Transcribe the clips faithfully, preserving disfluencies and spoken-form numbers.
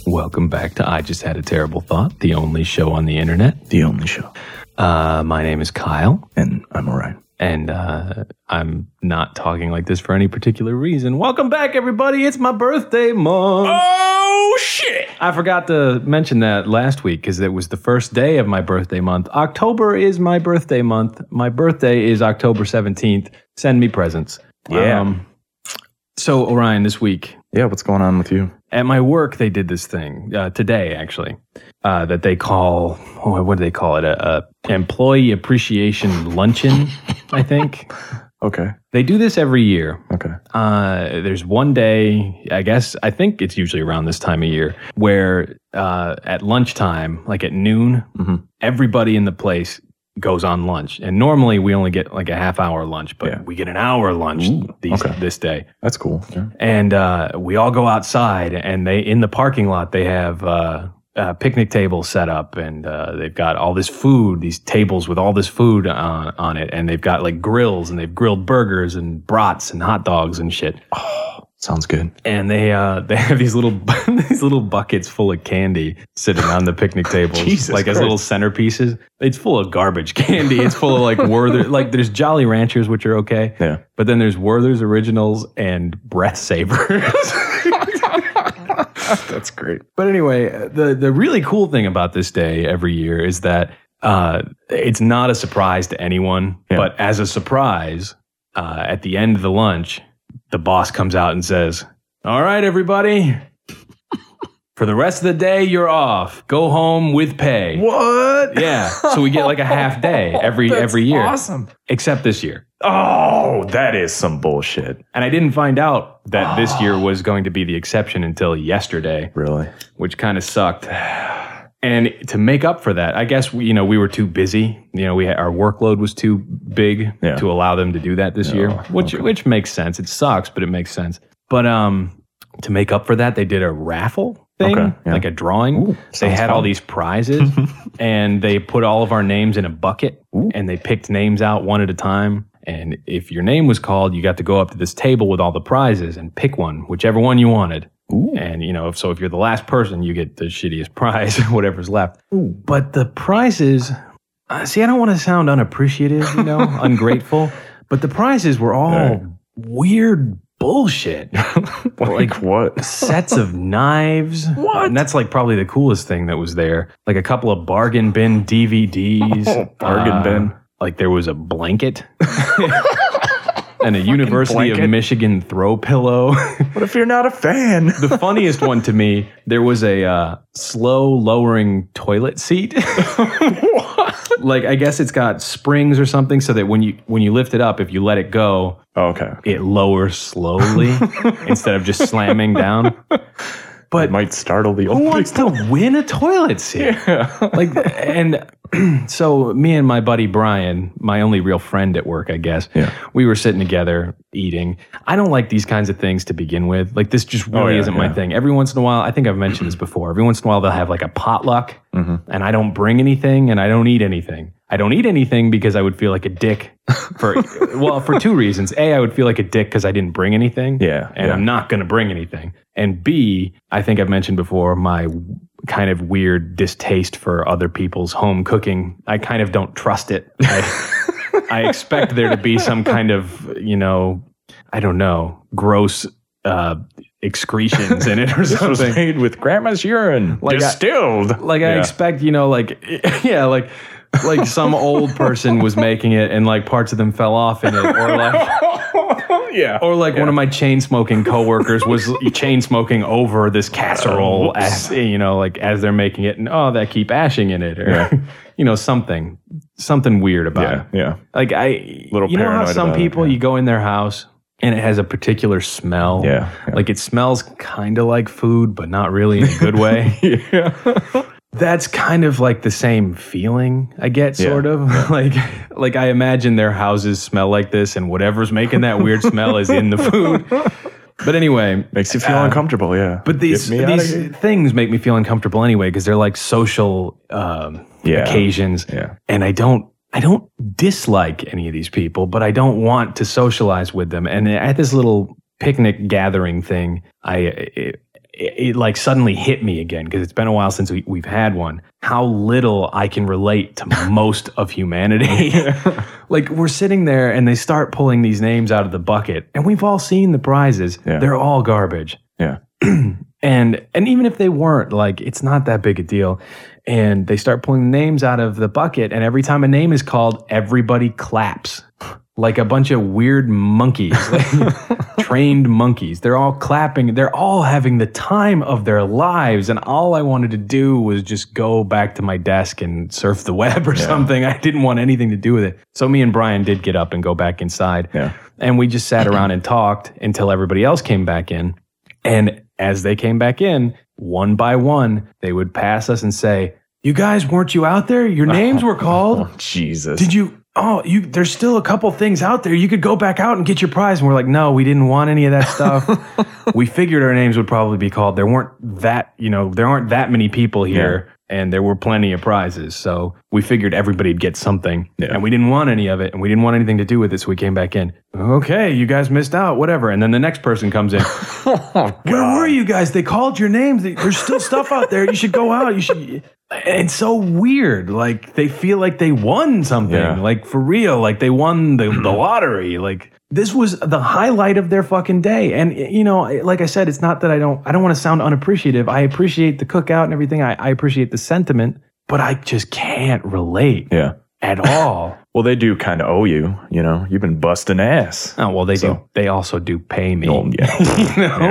Welcome back to I Just Had a Terrible Thought, the only show on the internet. The only show. Uh, my name is Kyle. And I'm Orion. And uh, I'm not talking like this for any particular reason. Welcome back, everybody. It's my birthday month. Oh, shit. I forgot to mention that last week because it was the first day of my birthday month. October is my birthday month. My birthday is October seventeenth. Send me presents. Yeah. Um, so, Orion, this week. Yeah, what's going on with you? At my work, they did this thing uh, today, actually, uh, that they call, oh, what do they call it? A, a employee appreciation luncheon, I think. Okay. They do this every year. Okay. Uh, there's one day, I guess, I think it's usually around this time of year, where uh, at lunchtime, like at noon, mm-hmm. everybody in the place goes on lunch. And normally we only get like a half hour lunch, but yeah. we get an hour lunch Ooh, these, okay. this day. That's cool. Yeah. And uh, we all go outside, and they in the parking lot, they have uh, uh, picnic tables set up, and uh, they've got all this food, these tables with all this food on, on it, and they've got like grills, and they've grilled burgers and brats and hot dogs and shit. Oh, sounds good. And they uh, they have these little these little buckets full of candy sitting on the picnic tables, Jesus like Christ. as little centerpieces. It's full of garbage candy. It's full of like Werther, like there's Jolly Ranchers, which are okay, Yeah. but then there's Werther's Originals and Breath Savers. That's great. But anyway, the the really cool thing about this day every year is that uh, it's not a surprise to anyone, Yeah. but as a surprise, uh, at the end of the lunch, the boss comes out and says, "All right, everybody, for the rest of the day, you're off. Go home with pay." What? Yeah, so we get like a half day every That's every year, awesome. except this year. Oh, that is some bullshit. And I didn't find out that this year was going to be the exception until yesterday, Really? which kind of sucked. And to make up for that, I guess we, you know, we were too busy. You know, we had, our workload was too big Yeah. to allow them to do that this Oh, year, which okay. which makes sense. It sucks, but it makes sense. But um, to make up for that, they did a raffle thing, Okay, yeah. like a drawing. Ooh, they sounds had fun. all these prizes, and they put all of our names in a bucket, Ooh. and they picked names out one at a time. And if your name was called, you got to go up to this table with all the prizes and pick one, whichever one you wanted. Ooh. And, you know, if, so if you're the last person, you get the shittiest prize, whatever's left. Ooh. But the prizes, uh, see, I don't want to sound unappreciative, you know, ungrateful, but the prizes were all Right. weird bullshit. Like what? Sets of knives. What? And that's like probably the coolest thing that was there. Like a couple of bargain bin D V Ds. Oh, bargain Uh, bin. Like there was a blanket. And a University blanket. of Michigan throw pillow. What if you're not a fan? The funniest one to me, there was a uh, slow lowering toilet seat. Like I guess it's got springs or something, so that when you when you lift it up, if you let it go, Oh, okay. it lowers slowly instead of just slamming down. But It might startle the who old wants people. to win a toilet seat? Yeah. Like, and so me and my buddy Brian, my only real friend at work, I guess, Yeah. we were sitting together eating. I don't like these kinds of things to begin with. Like, this just really Oh, yeah, isn't my yeah. thing. Every once in a while, I think I've mentioned this before. Every once in a while, they'll have like a potluck, Mm-hmm. and I don't bring anything, and I don't eat anything. I don't eat anything because I would feel like a dick for, well, for two reasons. A, I would feel like a dick because I didn't bring anything. Yeah, And yeah. I'm not going to bring anything. And B, I think I've mentioned before my kind of weird distaste for other people's home cooking. I kind of don't trust it. I, I expect there to be some kind of, you know, I don't know, gross uh, excretions in it or This was something. made with grandma's urine, Like I- distilled. Like I Yeah. expect, you know, like, yeah, like, like some old person was making it and like parts of them fell off in it, or like, yeah. or like one of my chain smoking coworkers was chain smoking over this casserole whoops. as, you know, like as they're making it, and oh, that keep ashing in it, or Yeah. you know, something, something weird about Yeah. it. Yeah. Like I, Little you know how paranoid some about it, people yeah. you go in their house and it has a particular smell. Yeah, yeah. Like it smells kind of like food, but not really in a good way. Yeah. That's kind of like the same feeling I get, sort Yeah, of. like, like I imagine their houses smell like this, and whatever's making that weird smell is in the food. But anyway, Makes you feel uh, uncomfortable, yeah. But these Get me outta these here. things make me feel uncomfortable anyway because they're like social um, Yeah. occasions, Yeah. and I don't. I don't dislike any of these people, but I don't want to socialize with them. And at this little picnic gathering thing, I it, it, it like suddenly hit me again because it's been a while since we, we've had one. How little I can relate to most of humanity. Like we're sitting there and they start pulling these names out of the bucket, and we've all seen the prizes. Yeah. They're all garbage. Yeah. And and even if they weren't, like, it's not that big a deal. And they start pulling names out of the bucket, and every time a name is called, everybody claps. Like a bunch of weird monkeys, like trained monkeys. They're all clapping. They're all having the time of their lives. And all I wanted to do was just go back to my desk and surf the web or Yeah. something. I didn't want anything to do with it. So me and Brian did get up and go back inside. Yeah. And we just sat around and talked until everybody else came back in. And as they came back in, one by one, they would pass us and say, "You guys, weren't you out there? Your names were called. Oh, Jesus. Did you? Oh, you. There's still a couple things out there. You could go back out and get your prize." And we're like, "No, we didn't want any of that stuff. We figured our names would probably be called. There weren't that, you know, there aren't that many people here, and there were plenty of prizes. So we figured everybody'd get something, Yeah. and we didn't want any of it, and we didn't want anything to do with it. So we came back in. Okay, you guys missed out. Whatever." And then the next person comes in. Oh, "Where were you guys? They called your names. There's still stuff out there. You should go out. You should." And it's so weird. Like they feel like they won something. Yeah. Like for real. Like they won the, the lottery. Like this was the highlight of their fucking day. And you know, like I said, it's not that I don't. I don't want to sound unappreciative. I appreciate the cookout and everything. I, I appreciate the sentiment, but I just can't relate Yeah. at all. Well, they do kind of owe you. You know, you've been busting ass. Oh well, they So- do. They also do pay me. Oh, yeah. You know?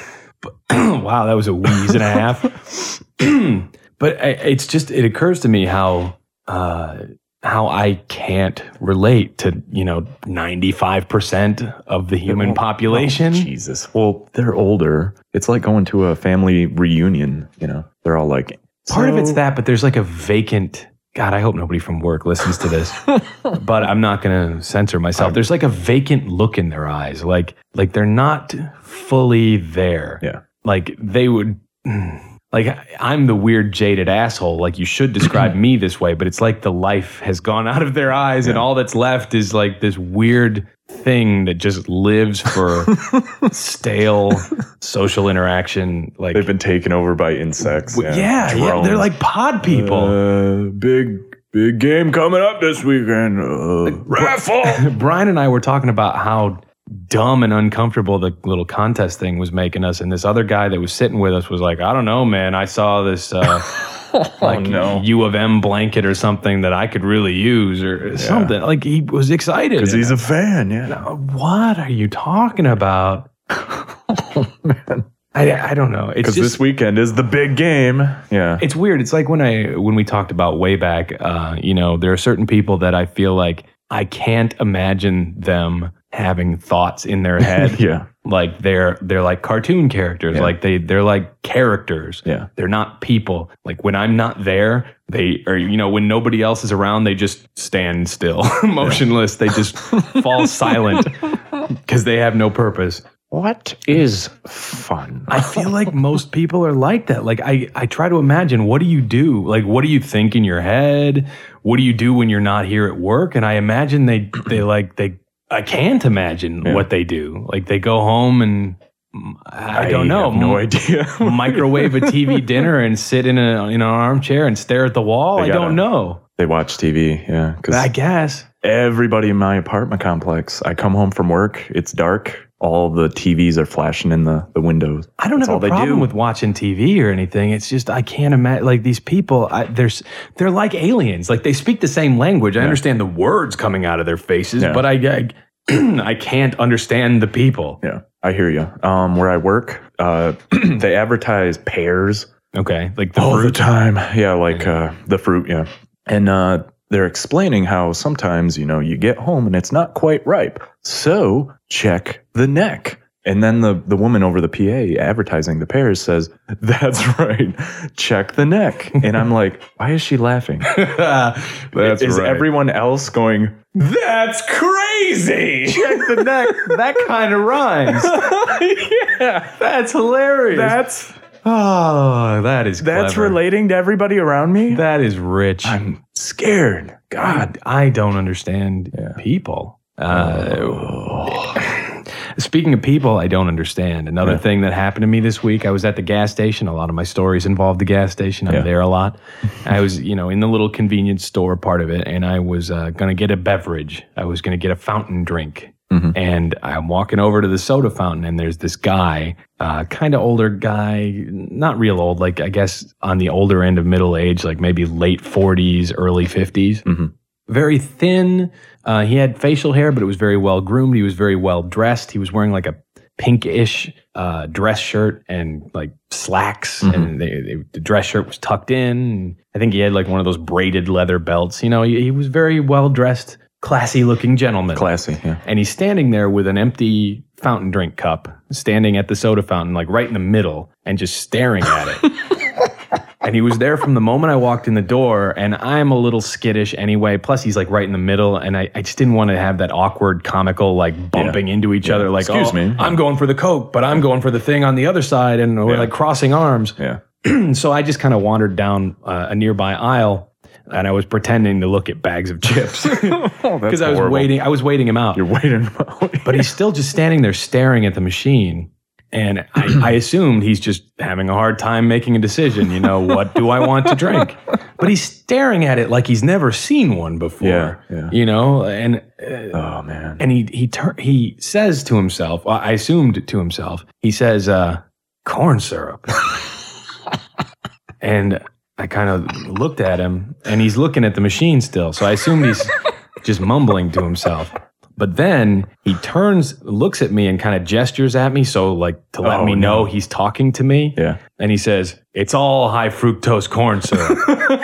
Yeah. Wow, that was a wheeze and a half. But I- it's just, it occurs to me how uh, how I can't relate to, you know, ninety-five percent of the human Oh, population. oh, Jesus. Well, they're older. It's like going to a family reunion. You know, they're all like, Part of "So-" it's that, but there's like a vacant, God, I hope nobody from work listens to this, but I'm not going to censor myself. There's like a vacant look in their eyes. Like, like they're not fully there. Yeah. Like they would, like I'm the weird jaded asshole. Like you should describe me this way, but it's like the life has gone out of their eyes, and all that's left is like this weird thing that just lives for stale social interaction. Like They've been taken over by insects. w- yeah, yeah, drones. they're like pod people. Uh, big, big game coming up this weekend. Uh, raffle. Brian and I were talking about how dumb and uncomfortable the little contest thing was making us, and this other guy that was sitting with us was like, "I don't know, man. I saw this uh, like no. U of M blanket or something that I could really use, or something." Like he was excited Because he's a fan, yeah. What are you talking about? I, I don't know. It's Because just this weekend is the big game. Yeah. it's weird. It's like when I when we talked about way back. Uh, you know, there are certain people that I feel like I can't imagine them having thoughts in their head. Yeah. Like they're they're like cartoon characters. Yeah. Like they they're like characters. Yeah. They're not people. Like when I'm not there, they or you know when nobody else is around, they just stand still, motionless. They just fall silent because they have no purpose. What is fun? I feel like most people are like that. Like I, I try to imagine, what do you do? Like, what do you think in your head? What do you do when you're not here at work? And I imagine they, they like, they, I can't imagine Yeah. what they do. Like they go home and mm, I, don't know. have no m- idea. microwave a T V dinner and sit in a, in an armchair and stare at the wall. They I gotta- don't know. They watch T V, yeah. Because I guess. everybody in my apartment complex, I come home from work, it's dark, all the T Vs are flashing in the, the windows. I don't That's have all a they problem do. with watching T V or anything. It's just I can't imagine, like these people. I, there's they're like aliens. Like they speak the same language. I understand the words coming out of their faces, Yeah. but I, I I can't understand the people. Yeah, I hear you. Um, where I work, uh, they advertise pears Okay, like the all the fruit. time. Yeah, like uh, the fruit. Yeah, and uh, they're explaining how sometimes you know you get home and it's not quite ripe, so check the neck. And then the the woman over the P A advertising the pears says, "That's right, check the neck." And I'm like, why is she laughing? That's is right. everyone else going, "That's crazy"? Check the neck. That kind of rhymes. Yeah, That's hilarious. that's oh, that is that's clever. relating to everybody around me. That is rich. I'm scared. God. I, I don't understand Yeah. people. Uh, Oh. Speaking of people I don't understand, another Yeah. thing that happened to me this week, I was at the gas station. A lot of my stories involve the gas station. I'm Yeah. there a lot. I was, you know, in the little convenience store part of it, and I was uh, going to get a beverage. I was going to get a fountain drink. Mm-hmm. And I'm walking over to the soda fountain, and there's this guy, uh, kind of older guy, not real old, like I guess on the older end of middle age, like maybe late forties, early fifties. Mm-hmm. Very thin. Uh, he had facial hair, but it was very well groomed. He was very well dressed. He was wearing like a pinkish uh, dress shirt and like slacks, Mm-hmm. and they, they, the dress shirt was tucked in. I think he had like one of those braided leather belts. You know, he, he was very well dressed, classy looking gentleman. Classy, yeah. And he's standing there with an empty fountain drink cup, standing at the soda fountain, like right in the middle, and just staring at it. And he was there from the moment I walked in the door, and I'm a little skittish anyway. Plus, he's like right in the middle, and I, I just didn't want to have that awkward, comical, like bumping Yeah. into each Yeah. other. Like, Excuse oh, me. I'm going for the Coke, but I'm going for the thing on the other side, and we're Yeah. like crossing arms. Yeah. So I just kind of wandered down uh, a nearby aisle, and I was pretending to look at bags of chips Oh, because I was horrible. waiting. I was waiting him out. You're waiting. But he's still just standing there staring at the machine. And I, I assumed he's just having a hard time making a decision. You know, what do I want to drink? But he's staring at it like he's never seen one before. Yeah, yeah. You know, and uh, Oh, man. and he he tur- he says to himself, well, I assumed to himself, he says, uh, corn syrup. And I kind of looked at him, and he's looking at the machine still. So I assumed he's just mumbling to himself. But then he turns, looks at me, and kind of gestures at me, so like to let Oh, me know no. he's talking to me. Yeah. And he says, "It's all high fructose corn syrup."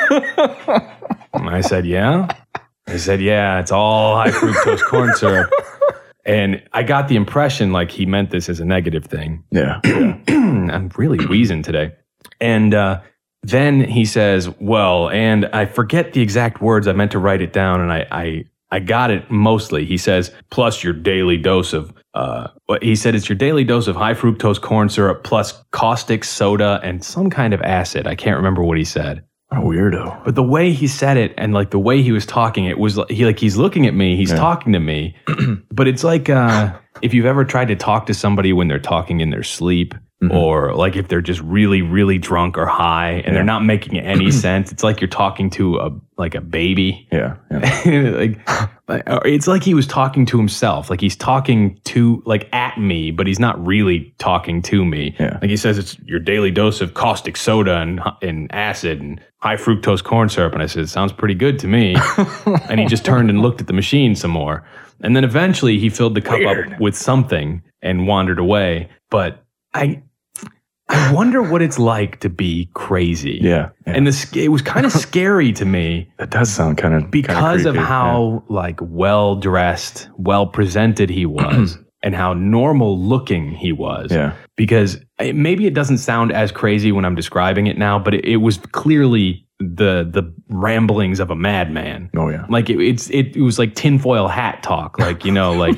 And I said, "Yeah." I said, "Yeah, it's all high fructose corn syrup." And I got the impression like he meant this as a negative thing. Yeah. Yeah. I'm really wheezing today. And uh, then he says, well, and I forget the exact words. I meant to write it down, and I, I, I got it mostly. He says, plus your daily dose of, uh, what he said, it's your daily dose of high fructose corn syrup plus caustic soda and some kind of acid. I can't remember what he said. A weirdo. But the way he said it and like the way he was talking, it was like, he, like he's looking at me, he's Yeah. talking to me, but it's like uh, if you've ever tried to talk to somebody when they're talking in their sleep, Mhm. or like if they're just really, really drunk or high and Yeah. they're not making any sense. It's like you're talking to a like a baby. Yeah. Yeah. like it's like he was talking to himself. Like he's talking to like at me, but he's not really talking to me. Yeah. Like he says, it's your daily dose of caustic soda and and acid and high fructose corn syrup. And I said, it sounds pretty good to me. And he just turned and looked at the machine some more. And then eventually he filled the cup Weird. up with something and wandered away. But I I wonder what it's like to be crazy. Yeah. Yeah. And this it was kind of scary to me That does sound kind of because of how like well dressed, well presented he was, and how normal looking he was. Yeah. Because it, maybe it doesn't sound as crazy when I'm describing it now, but it, it was clearly the the ramblings of a madman. Oh yeah. Like it, it's it, it was like tinfoil hat talk. Like you know, like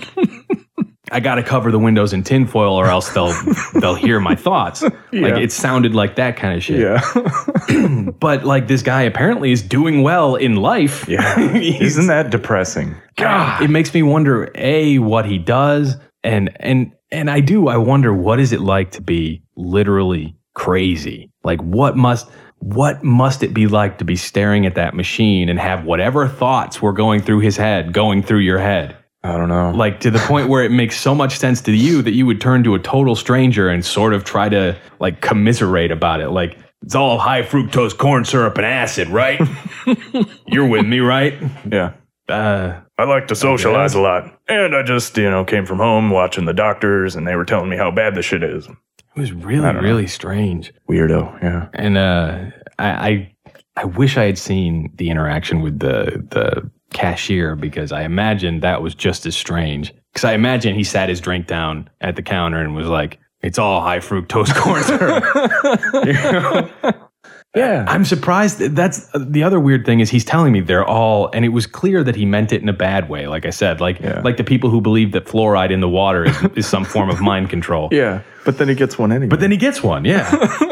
I got to cover the windows in tinfoil, or else they'll they'll hear my thoughts. Yeah. Like it sounded like that kind of shit. Yeah. But like this guy apparently is doing well in life. Yeah. Isn't that depressing? God, it makes me wonder a what he does, and and and I do. I wonder what is it like to be literally crazy. Like what must what must it be like to be staring at that machine and have whatever thoughts were going through his head going through your head. I don't know. Like to the point where it makes so much sense to you that you would turn to a total stranger and sort of try to like commiserate about it. Like, it's all high fructose corn syrup and acid, right? You're with me, right? Yeah. Uh, I like to socialize a lot. And I just, you know, came from home watching the doctors and they were telling me how bad this shit is. it was really, I don't know. really strange. Weirdo. Yeah. And uh, I, I I wish I had seen the interaction with the the cashier, because I imagine that was just as strange. Because I imagine he sat his drink down at the counter and was like, it's all high fructose corn syrup. You know? Yeah. I'm surprised. that- That's the other weird thing is he's telling me they're all, and it was clear that he meant it in a bad way. Like I said, like Yeah. like the people who believe that fluoride in the water is, is some form of mind control. Yeah. But then he gets one anyway. But then he gets one, yeah.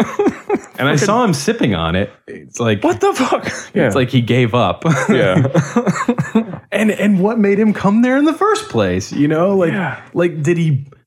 And I saw him sipping on it. It's like, what the fuck? Yeah. it's like he gave up. yeah. and and what made him come there in the first place? You know, like Yeah. like did he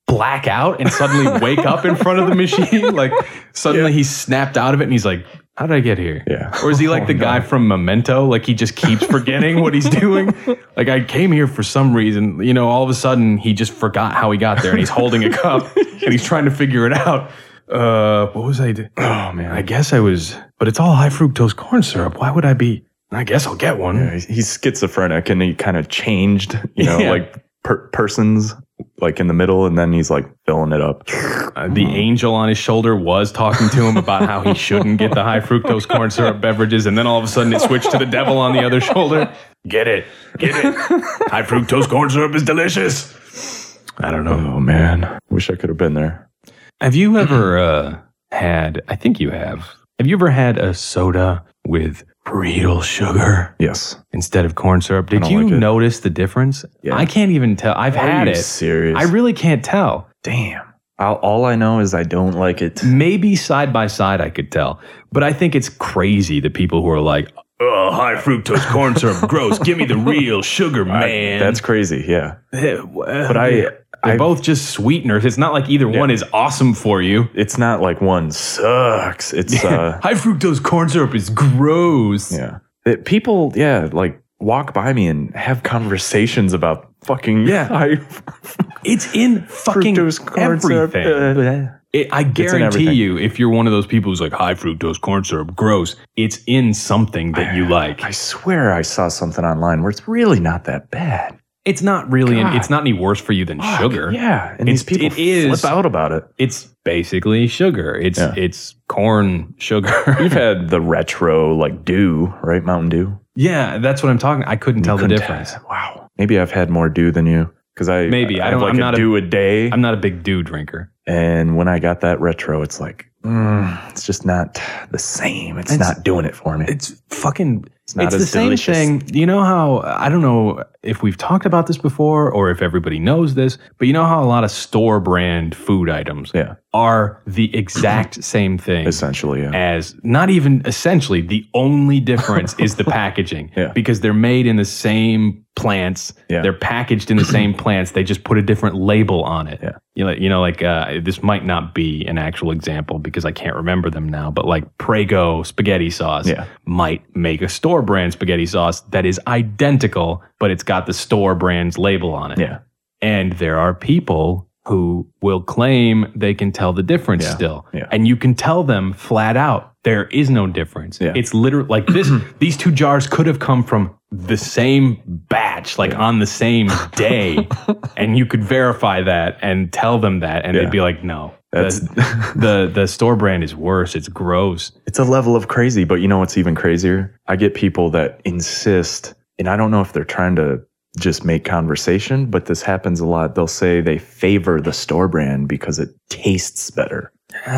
black out and suddenly wake up in front of the machine. Like suddenly Yeah. he's snapped out of it and he's like, how did I get here? Yeah. Or is he like Oh, the no. guy from Memento? Like he just keeps forgetting what he's doing. Like I came here for some reason, you know, all of a sudden he just forgot how he got there and he's holding a cup and he's trying to figure it out. Uh, what was I doing? Oh man. I guess I was, but it's all high fructose corn syrup. Why would I be? I guess I'll get one. Yeah, he's, he's schizophrenic and he kind of changed, you know, Yeah. like per- persons like in the middle, and then he's like filling it up. Uh, the angel on his shoulder was talking to him about how he shouldn't get the high fructose corn syrup beverages, and then all of a sudden it switched to the devil on the other shoulder. Get it, get it. High fructose corn syrup is delicious. I don't know. Oh man, wish I could have been there. Have you ever uh, had? I think you have. Have you ever had a soda with real sugar Yes. instead of corn syrup? Did don't you like it. notice the difference? Yeah. I can't even tell. I've Are had you it. serious? I really can't tell. Damn. I'll, all I know is I don't like it. Maybe side by side I could tell, but I think it's crazy the people who are like, "Oh, high fructose corn syrup, gross. Give me the real sugar, man." That's crazy. Yeah. but But I, they're I both just sweeteners. It's not like either one is awesome for you. it's not like one sucks. It's uh, High fructose corn syrup is gross. yeah. It, people, yeah, like walk by me and have conversations about fucking Yeah. high It's in fucking fructose corn syrup. everything. Uh, It, I guarantee everything. you, if you're one of those people who's like high fructose corn syrup, gross, it's in something that you like. I swear I saw something online where it's really not that bad. It's not really, God. it's not any worse for you than Fuck, sugar. Yeah. And It's- these people it is- flip out about it. It's basically sugar. It's Yeah. it's corn sugar. You've had the retro like Dew, right? Mountain Dew. Yeah, that's what I'm talking. I couldn't tell the Couldn't difference. tell. Wow. Maybe I've had more Dew than you because I Maybe. I I, don't- have like I'm a not a- Dew a, day. I'm not a big dew drinker. And when I got that retro, it's like mm, it's just not the same. It's, It's- not doing it for me. It's fucking. It's, not the as same delicious. thing. You know how I don't know if we've talked about this before or if everybody knows this, but you know how a lot of store brand food items Yeah. are the exact same thing. Essentially, yeah. As not even essentially the only difference is the packaging Yeah. because they're made in the same plants. Yeah. They're packaged in the same plants. They just put a different label on it. Yeah. You know, you know, like uh, this might not be an actual example because I can't remember them now, but like Prego spaghetti sauce Yeah. might make a store brand spaghetti sauce that is identical, but it's got the store brand's label on it. Yeah. And there are people who will claim they can tell the difference Yeah. still. Yeah. And you can tell them flat out, there is no difference. Yeah. It's literally like this, these two jars could have come from the same batch, like on the same day. And you could verify that and tell them that. And Yeah. they'd be like, no, That's the, the, the store brand is worse. It's gross. it's a level of crazy, but you know what's even crazier? I get people that insist, and I don't know if they're trying to just make conversation, but this happens a lot. They'll say they favor the store brand because it tastes better.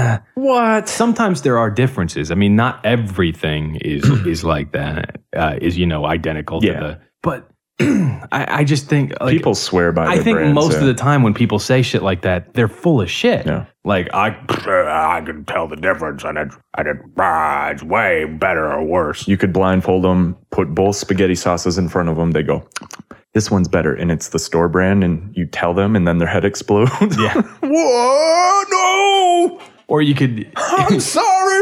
What? Sometimes there are differences. I mean, not everything is is like that. Uh, is you know identical to Yeah. the. But I, I just think like, People swear by I their think brands, most yeah. of the time when people say shit like that, they're full of shit. Yeah. Like I, I can tell the difference, and it's and it, ah, it's way better or worse. You could blindfold them, put both spaghetti sauces in front of them. They go, this one's better. And it's the store brand. And you tell them, and then their head explodes. Yeah. Whoa, no. Or you could, I'm sorry,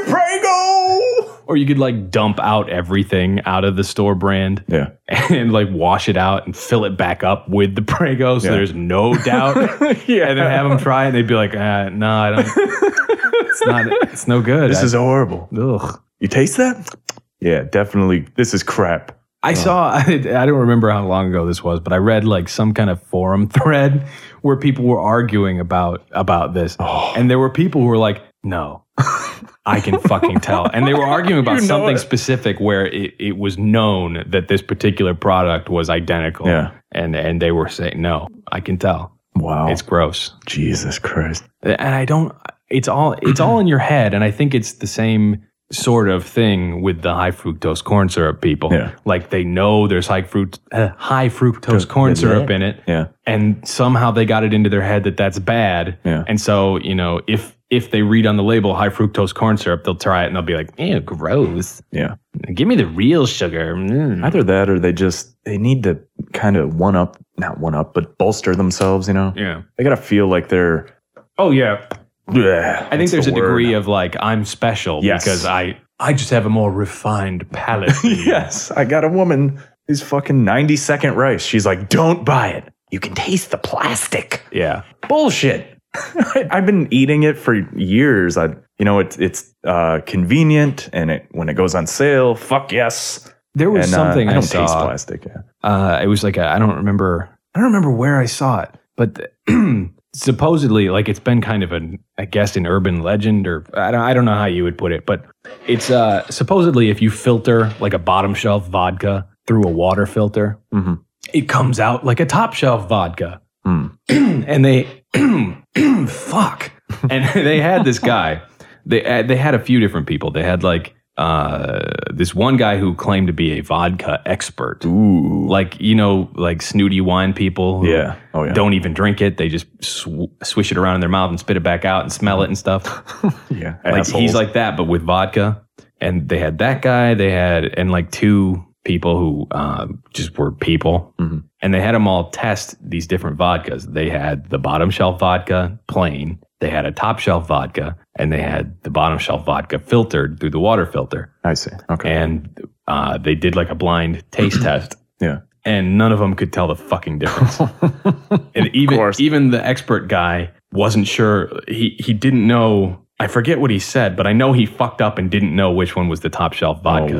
Prego. or you could like dump out everything out of the store brand. Yeah. And like wash it out and fill it back up with the Prego, so Yeah. there's no doubt. Yeah. And then have them try it, and they'd be like, uh, "No, I don't. It's not. It's no good. This I, is horrible. ugh." You taste that? Yeah, definitely. This is crap. I saw. I, I don't remember how long ago this was, but I read like some kind of forum thread where people were arguing about about this, Oh. and there were people who were like, "No." I can fucking tell. And they were arguing about You know something it. specific where it, it was known that this particular product was identical. Yeah. And and they were saying, no, I can tell. Wow. It's gross. Jesus Christ. And I don't, it's all, it's all in your head. And I think it's the same sort of thing with the high fructose corn syrup people. Yeah. Like they know there's high fruit, uh, high fructose corn syrup in it. Yeah. And somehow they got it into their head that that's bad. Yeah. And so, you know, if, if they read on the label high fructose corn syrup, they'll try it and they'll be like, ew, gross. Yeah. Give me the real sugar. Mm. Either that or they just, they need to kind of one up, not one up, but bolster themselves, you know? Yeah. They got to feel like they're, Oh, yeah. bleh, I think there's the a degree word. of like, I'm special Yes. because I, I just have a more refined palate. than you. Yes. I got a woman who's fucking ninety second rice. She's like, don't buy it. You can taste the plastic. Yeah. Bullshit. I, I've been eating it for years. I, you know, it's it's uh, convenient, and it when it goes on sale, fuck yes. There was And, uh, something I I, don't saw. taste plastic. Yeah. Uh, it was like a, I don't remember. I don't remember where I saw it, but supposedly, like it's been kind of an, I guess, an urban legend, or I don't, I don't know how you would put it, but it's uh, supposedly if you filter like a bottom shelf vodka through a water filter, Mm-hmm. it comes out like a top shelf vodka. Mm. And they, fuck, and they had this guy. They uh, they had a few different people. They had like uh, this one guy who claimed to be a vodka expert. Ooh. Like, you know, like snooty wine people who Yeah. Oh yeah. don't even drink it. They just sw- swish it around in their mouth and spit it back out and smell it and stuff. Yeah. Like Assholes. he's like that, but with vodka. And they had that guy. They had, and like two people who uh, just were people. Mhm. And they had them all test these different vodkas. They had the bottom shelf vodka plain. They had a top shelf vodka, and they had the bottom shelf vodka filtered through the water filter. I see. Okay. And uh, they did like a blind taste test. Yeah. And none of them could tell the fucking difference. And even course. even the expert guy wasn't sure. He he didn't know. I forget what he said, but I know he fucked up and didn't know which one was the top shelf vodka. Oh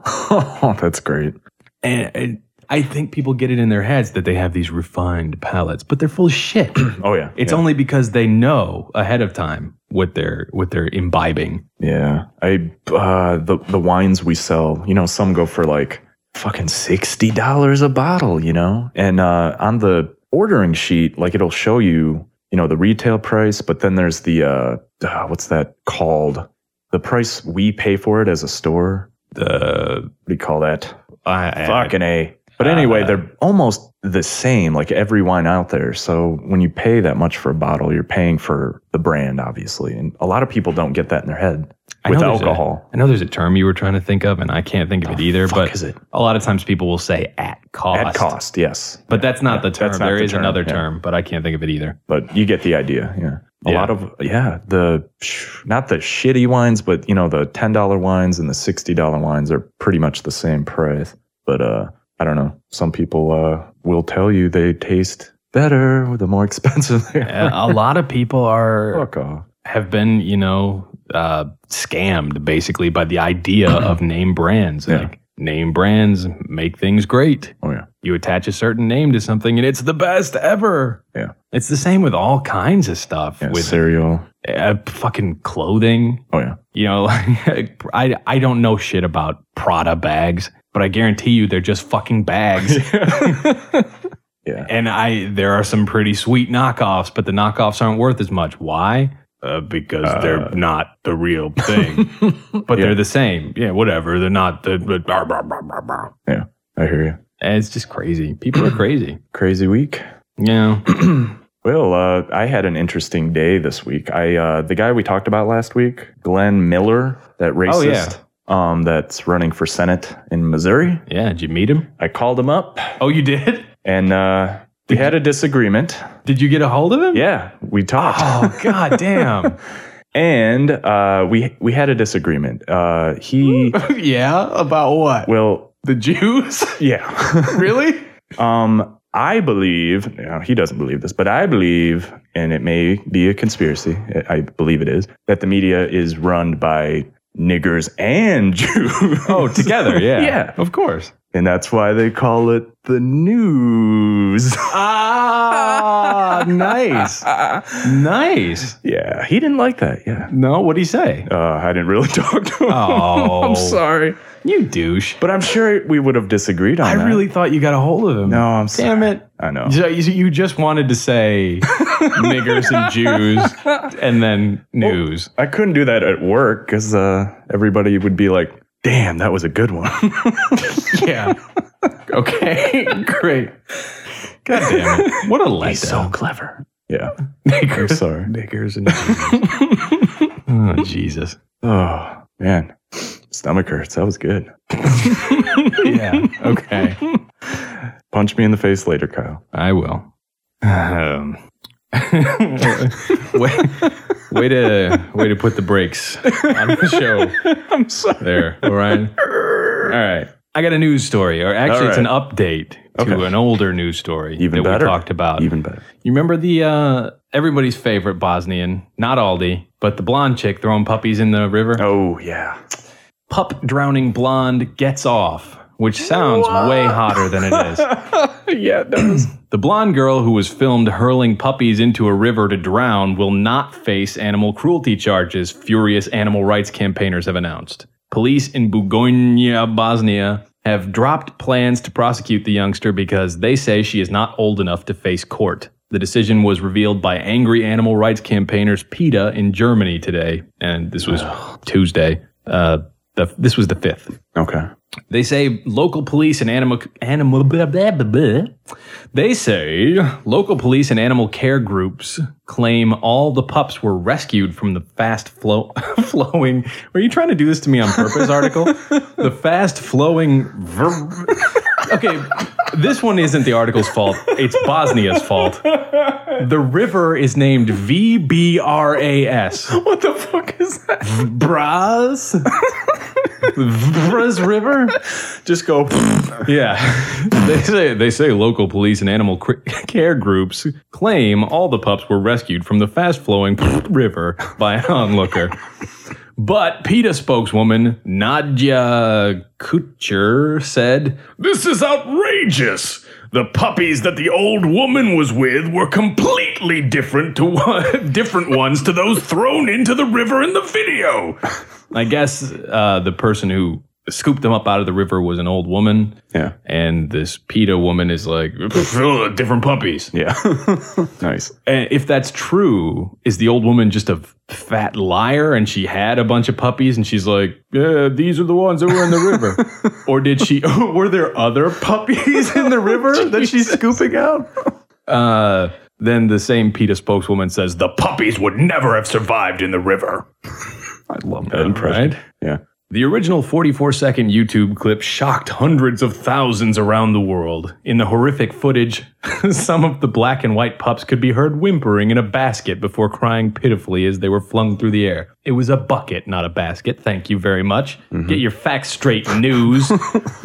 wow. That's great. And, and I think people get it in their heads that they have these refined palates, but they're full of shit. Oh yeah. It's yeah. only because they know ahead of time what they're what they're imbibing. Yeah. I uh the the wines we sell, you know, some go for like fucking sixty dollars a bottle, you know? And uh on the ordering sheet, like it'll show you, you know, the retail price, but then there's the uh, uh what's that called? The price we pay for it as a store. The What do you call that? I, Fucking A. But anyway, Uh, they're almost the same, like every wine out there. So when you pay that much for a bottle, you're paying for the brand, obviously. And a lot of people don't get that in their head I with know there's a- alcohol. I know there's a term you were trying to think of, and I can't think of it either. fuck But is it? a lot of times people will say at cost. At cost, yes. But that's not Yeah, the term. that's not There the is term, another yeah. term, but I can't think of it either. But you get the idea, yeah. A Yeah. lot of, yeah, the, sh- not the shitty wines, but, you know, the ten dollar wines and the sixty dollar wines are pretty much the same price. But, uh, I don't know. Some people uh, will tell you they taste better the more expensive they are. a lot of people are Fuck off. have been, you know, uh, scammed basically by the idea of name brands. Yeah. Like name brands make things great. Oh, yeah. You attach a certain name to something, and it's the best ever. Yeah. It's the same with all kinds of stuff. Yeah, with cereal. uh, fucking clothing. Oh, yeah. You know, like, I I don't know shit about Prada bags, but I guarantee you they're just fucking bags. Yeah. And I there are some pretty sweet knockoffs, but the knockoffs aren't worth as much. Why? Uh, because Uh, they're not the real thing. But Yeah. they're the same. Yeah, whatever. They're not the. the blah, blah, blah, blah, blah. Yeah. I hear you. And it's just crazy. People are crazy. Crazy week. Yeah. Well, uh, I had an interesting day this week. I uh, the guy we talked about last week, Glenn Miller, that racist, um, that's running for Senate in Missouri. Yeah. Did you meet him? I called him up, Oh, you did? and uh, we had a disagreement. Did you get a hold of him? Yeah, we talked, Oh, god damn. and uh, we we had a disagreement. Uh, he, Yeah. About what? well, The Jews? yeah, Really? um. I believe, you know, he doesn't believe this, but I believe, and it may be a conspiracy, I believe it is, that the media is run by niggers and Jews. Oh, together. Yeah. Yeah. Of course. And that's why they call it the news. Ah, nice. Nice. Yeah, he didn't like that. Yeah. No, what'd he say? Uh, I didn't really talk to him. Oh. I'm sorry. You douche. But I'm sure we would have disagreed on I that. really thought you got a hold of him. No, I'm sorry. Damn it. I know. So you you just wanted to say niggers and Jews and then news. I couldn't do that at work because uh, everybody would be like, damn, that was a good one. Yeah. Okay. Great. God damn it. What a letdown. He's so clever. Yeah. Knickers. I'm sorry. Knickers and jeans. Oh, Jesus. Oh, man. Stomach hurts. That was good. Yeah. Okay. Punch me in the face later, Kyle. I will. Um, way, way to way to put the brakes on the show. I'm sorry. There, Orion. All right. I got a news story, or actually, All it's an right. update to Okay. an older news story Even that better. we talked about. Even better. You remember the uh, everybody's favorite Bosnian, not Aldi, but the blonde chick throwing puppies in the river? Oh, yeah. Pup drowning blonde gets off, which sounds What? way hotter than it is. Yeah, it does. The blonde girl who was filmed hurling puppies into a river to drown will not face animal cruelty charges, furious animal rights campaigners have announced. Police in Bugojna, Bosnia, have dropped plans to prosecute the youngster because they say she is not old enough to face court. The decision was revealed by angry animal rights campaigners PETA in Germany today, and this was Tuesday. Uh, the, this was the fifth. Okay. They say local police and animal animal blah, blah, blah, blah. They say local police and animal care groups claim all the pups were rescued from the fast flow flowing. Were you trying to do this to me on purpose? Article the fast flowing. Ver- okay, this one isn't the article's fault. It's Bosnia's fault. The river is named V B R A S. What the fuck is that? Braz. Vras River? Just go. Yeah. They say they say local police and animal care groups claim all the pups were rescued from the fast-flowing river by an onlooker. But PETA spokeswoman Nadia Kucher said, "This is outrageous. The puppies that the old woman was with were completely different to one, different ones to those thrown into the river in the video." I guess uh, the person who scooped them up out of the river was an old woman. Yeah. And this PETA woman is like, different puppies. Yeah. Nice. And if that's true, is the old woman just a fat liar and she had a bunch of puppies and she's like, yeah, these are the ones that were in the river? Or did she, were there other puppies in the river that she's scooping out? Uh, then the same PETA spokeswoman says, the puppies would never have survived in the river. I love that impression. Right? Yeah. The original forty-four second YouTube clip shocked hundreds of thousands around the world. In the horrific footage, some of the black and white pups could be heard whimpering in a basket before crying pitifully as they were flung through the air. It was a bucket, not a basket. Thank you very much. Mm-hmm. Get your facts straight, news.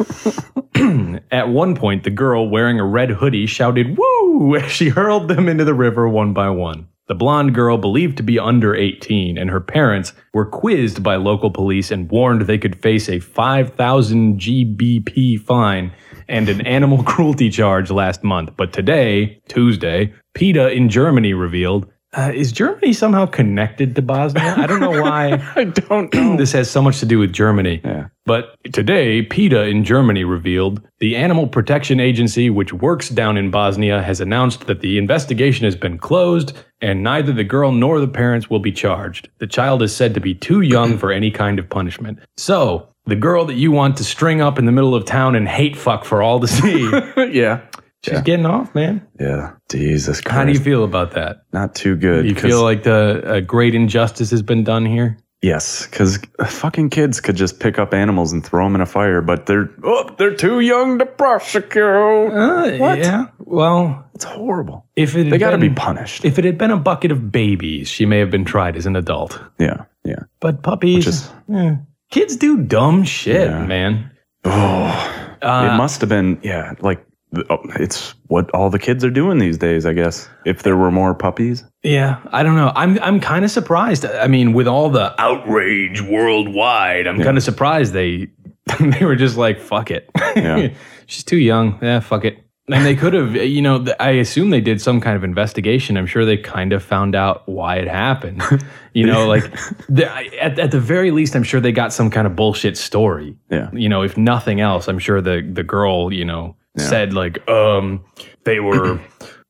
At one point, the girl wearing a red hoodie shouted, "Woo!" as she hurled them into the river one by one. The blonde girl, believed to be under eighteen, and her parents were quizzed by local police and warned they could face a five thousand G B P fine and an animal cruelty charge last month. But today, Tuesday, PETA in Germany revealed, uh, is Germany somehow connected to Bosnia? I don't know why. I don't know. This has so much to do with Germany. Yeah. But today, PETA in Germany revealed the Animal Protection Agency, which works down in Bosnia, has announced that the investigation has been closed and neither the girl nor the parents will be charged. The child is said to be too young for any kind of punishment. So, the girl that you want to string up in the middle of town and hate fuck for all to see, Yeah. she's Yeah. getting off, man. Yeah. Jesus Christ. How do you feel about that? Not too good. You 'cause- feel like the a great injustice has been done here? Yes, because fucking kids could just pick up animals and throw them in a fire, but they're oh, they're too young to prosecute. Uh, What? Yeah. Well, It's horrible. if it had They got to been- be punished. If it had been a bucket of babies, she may have been tried as an adult. Yeah, yeah. But puppies, Which is- eh, kids do dumb shit, Yeah. man. Oh, Uh, it must have been. Yeah, like oh, it's what all the kids are doing these days. I guess if there were more puppies. Yeah, I don't know. I'm I'm kind of surprised. I mean, with all the outrage worldwide, I'm Yeah. kind of surprised they they were just like, fuck it. Yeah. She's too young. Yeah, fuck it. And they could have, you know, th- I assume they did some kind of investigation. I'm sure they kind of found out why it happened. You know, like the, at, at the very least, I'm sure they got some kind of bullshit story. Yeah. You know, if nothing else, I'm sure the, the girl, you know, Yeah. said like, um, they were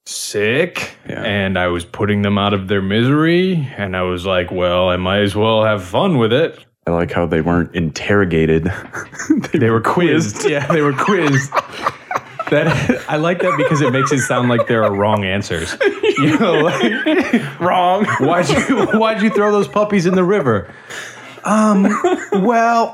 sick Yeah. and I was putting them out of their misery. And I was like, well, I might as well have fun with it. I like how they weren't interrogated. They were quizzed. Yeah, they were quizzed. That I like that because it makes it sound like there are wrong answers. You know, like, Wrong. why'd you why'd you throw those puppies in the river? Um, well,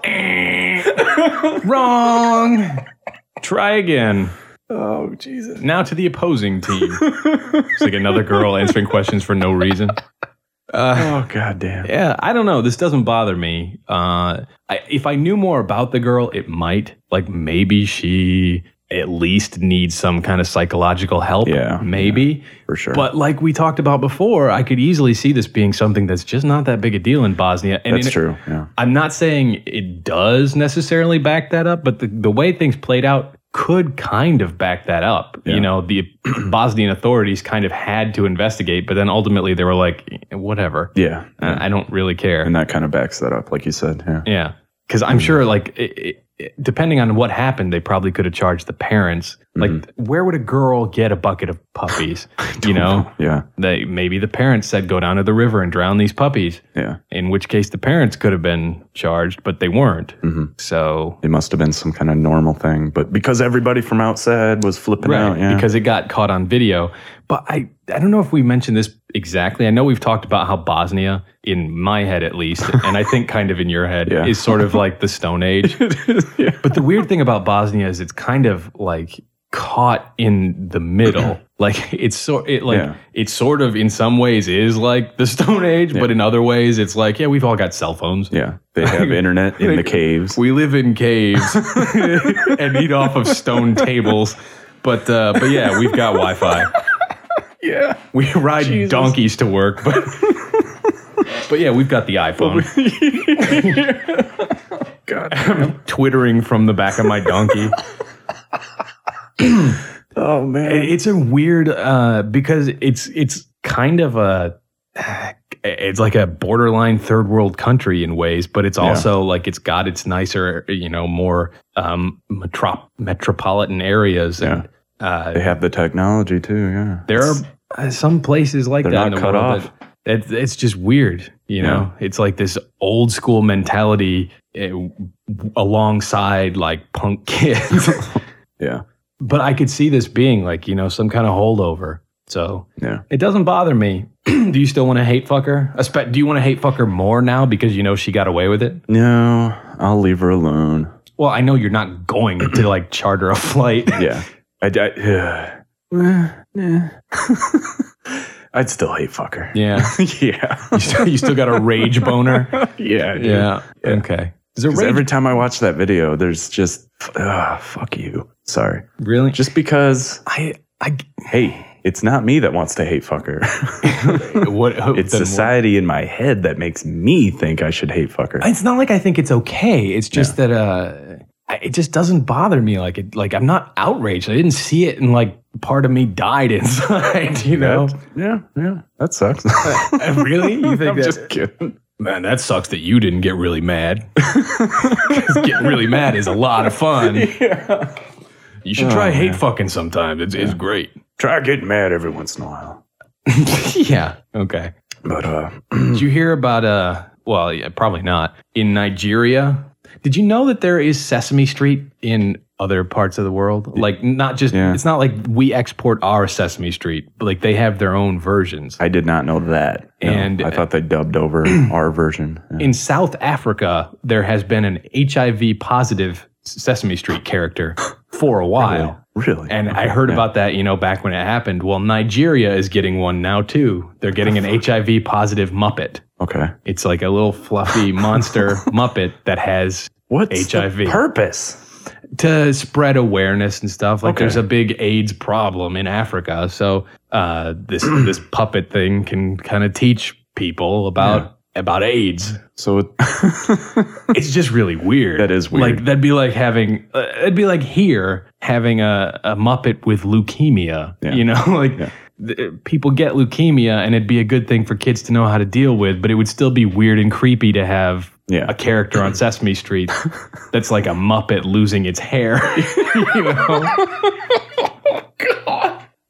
wrong. Try again. Oh, Jesus. Now to the opposing team. It's like another girl answering questions for no reason. Uh, Oh, God damn. yeah, I don't know. This doesn't bother me. Uh, I, if I knew more about the girl, it might. Like maybe she at least needs some kind of psychological help. Yeah, maybe. For sure. But like we talked about before, I could easily see this being something that's just not that big a deal in Bosnia. And That's in, true. Yeah. I'm not saying it does necessarily back that up, but the, the way things played out could kind of back that up. Yeah. You know, the Bosnian authorities kind of had to investigate, but then ultimately they were like, whatever. Yeah. I I don't really care. And that kind of backs that up, like you said. Yeah. Yeah. Because I'm sure, like, it, it, depending on what happened, they probably could have charged the parents. Like, Mm-hmm. where would a girl get a bucket of puppies? You know? Yeah. They maybe the parents said, go down to the river and drown these puppies. Yeah. In which case the parents could have been charged, but they weren't. Mm-hmm. So, It must have been some kind of normal thing. But because everybody from outside was flipping right, out. Yeah. because it got caught on video. But I, I don't know if we mentioned this exactly. I know we've talked about how Bosnia, in my head at least, and I think kind of in your head, Yeah. is sort of like the Stone Age. yeah. But the weird thing about Bosnia is it's kind of like caught in the middle. Like it's so it like Yeah. it sort of in some ways is like the Stone Age, but in other ways it's like, yeah, we've all got cell phones. Yeah. They have internet in the caves. We live in caves and eat off of stone tables. But uh, but yeah, we've got Wi-Fi. Yeah. We ride Jesus. donkeys to work, but but yeah, we've got the iPhone. God. I'm twittering from the back of my donkey. Oh, man. It's a weird uh, because it's it's kind of a it's like a borderline third world country in ways, but it's also like it's got its nicer, you know, more um, metrop- metropolitan areas. And uh, They have the technology, too. Yeah. there are uh, some places like They're that not in the cut world. off. That, it, it's just weird, you know. It's like this old school mentality uh, alongside like punk kids. Yeah. But I could see this being like, you know, some kind of holdover. So Yeah. it doesn't bother me. Do you still want to hate fuck her? Espe- Do you want to hate fuck her more now because you know she got away with it? No, I'll leave her alone. Well, I know you're not going to like charter a flight. Yeah. I, I, uh, eh. I'd still hate fuck her. Yeah. Yeah. You still, you still got a rage boner? Yeah. dude. Yeah. Okay. Is there 'Cause rage? every time I watch that video, there's just, ah, fuck you. Sorry. really? Just because, I, I, hey, it's not me that wants to hate fuck her. what, It's then what- society in my head that makes me think I should hate fuck her. It's not like I think it's okay. It's just that, uh, I- it just doesn't bother me. Like, it, like I'm not outraged. I didn't see it and like part of me died inside, you know? Yeah, yeah. That sucks. Really? You think I'm that? just kidding. Man, that sucks that you didn't get really mad. 'Cause getting really mad is a lot of fun. Yeah. You should try Oh, hate man. fucking sometimes. It's, it's great. Try getting mad every once in a while. Yeah. Okay. But, uh, Did you hear about, uh, well, yeah, probably not. In Nigeria, did you know that there is Sesame Street in other parts of the world? Like, not just, Yeah. it's not like we export our Sesame Street, but like they have their own versions. I did not know that. No, And- I thought they dubbed over our version. Yeah. In South Africa, there has been an H I V positive Sesame Street character for a while. Really? And I Okay, heard yeah. about that, you know, back when it happened. Well, Nigeria is getting one now too. They're getting an H I V positive Muppet. Okay. It's like a little fluffy monster Muppet that has What's H I V. the purpose? to spread awareness and stuff. Like Okay. there's a big AIDS problem in Africa. So uh, this this puppet thing can kind of teach people about about AIDS. So it, It's just really weird. That is weird. Like that'd be like having uh, it'd be like here having a, a Muppet with leukemia. Yeah. You know, like Yeah. th- people get leukemia, and it'd be a good thing for kids to know how to deal with. But it would still be weird and creepy to have Yeah. a character on Sesame Street that's like a Muppet losing its hair. You know.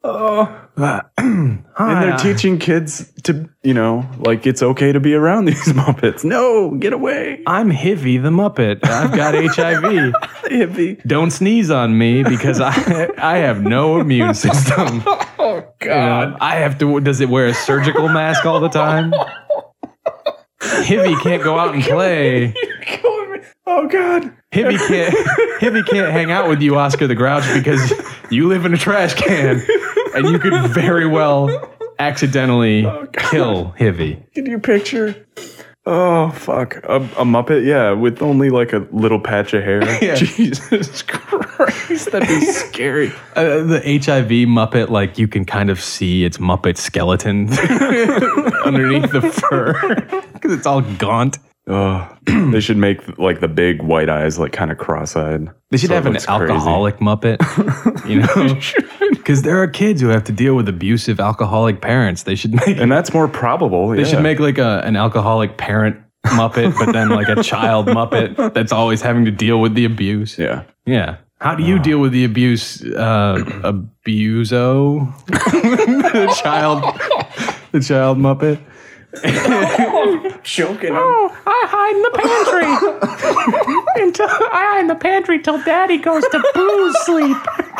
Oh. Hi, And they're uh, teaching kids to, you know, like it's okay to be around these Muppets. No, get away. I'm Hivy the Muppet. I've got H I V. Hippie. Don't sneeze on me because I I have no immune system. Oh, You know, I have to. Does it wear a surgical mask all the time? Hivy can't go out and play. Oh, God. Hibby can't Hibby can't hang out with you, Oscar the Grouch, because you live in a trash can, and you could very well accidentally Oh, God. kill Hivy. Can you picture? Oh, fuck. A, a Muppet, yeah, with only like a little patch of hair. Yeah. Jesus Christ, that'd be scary. Uh, the H I V Muppet, like you can kind of see its Muppet skeleton underneath the fur because it's all gaunt. Oh, they should make like the big white eyes, like kind of cross-eyed. They should So have it an looks crazy. alcoholic Muppet, you know, because there are kids who have to deal with abusive alcoholic parents. They should make And that's more probable. they yeah. should make like a an alcoholic parent Muppet, but then like a child Muppet that's always having to deal with the abuse. Yeah. Yeah. How do you deal with the abuse? Uh, abuso, the child, the child Muppet. Choking him. Oh, I hide in the pantry. until I hide in the pantry till Daddy goes to booze sleep.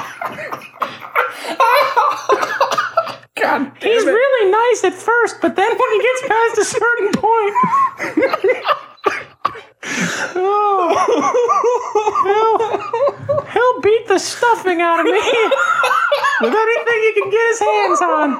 God damn He's it. really nice at first, but then when he gets past a certain point, he'll, he'll beat the stuffing out of me with anything he can get his hands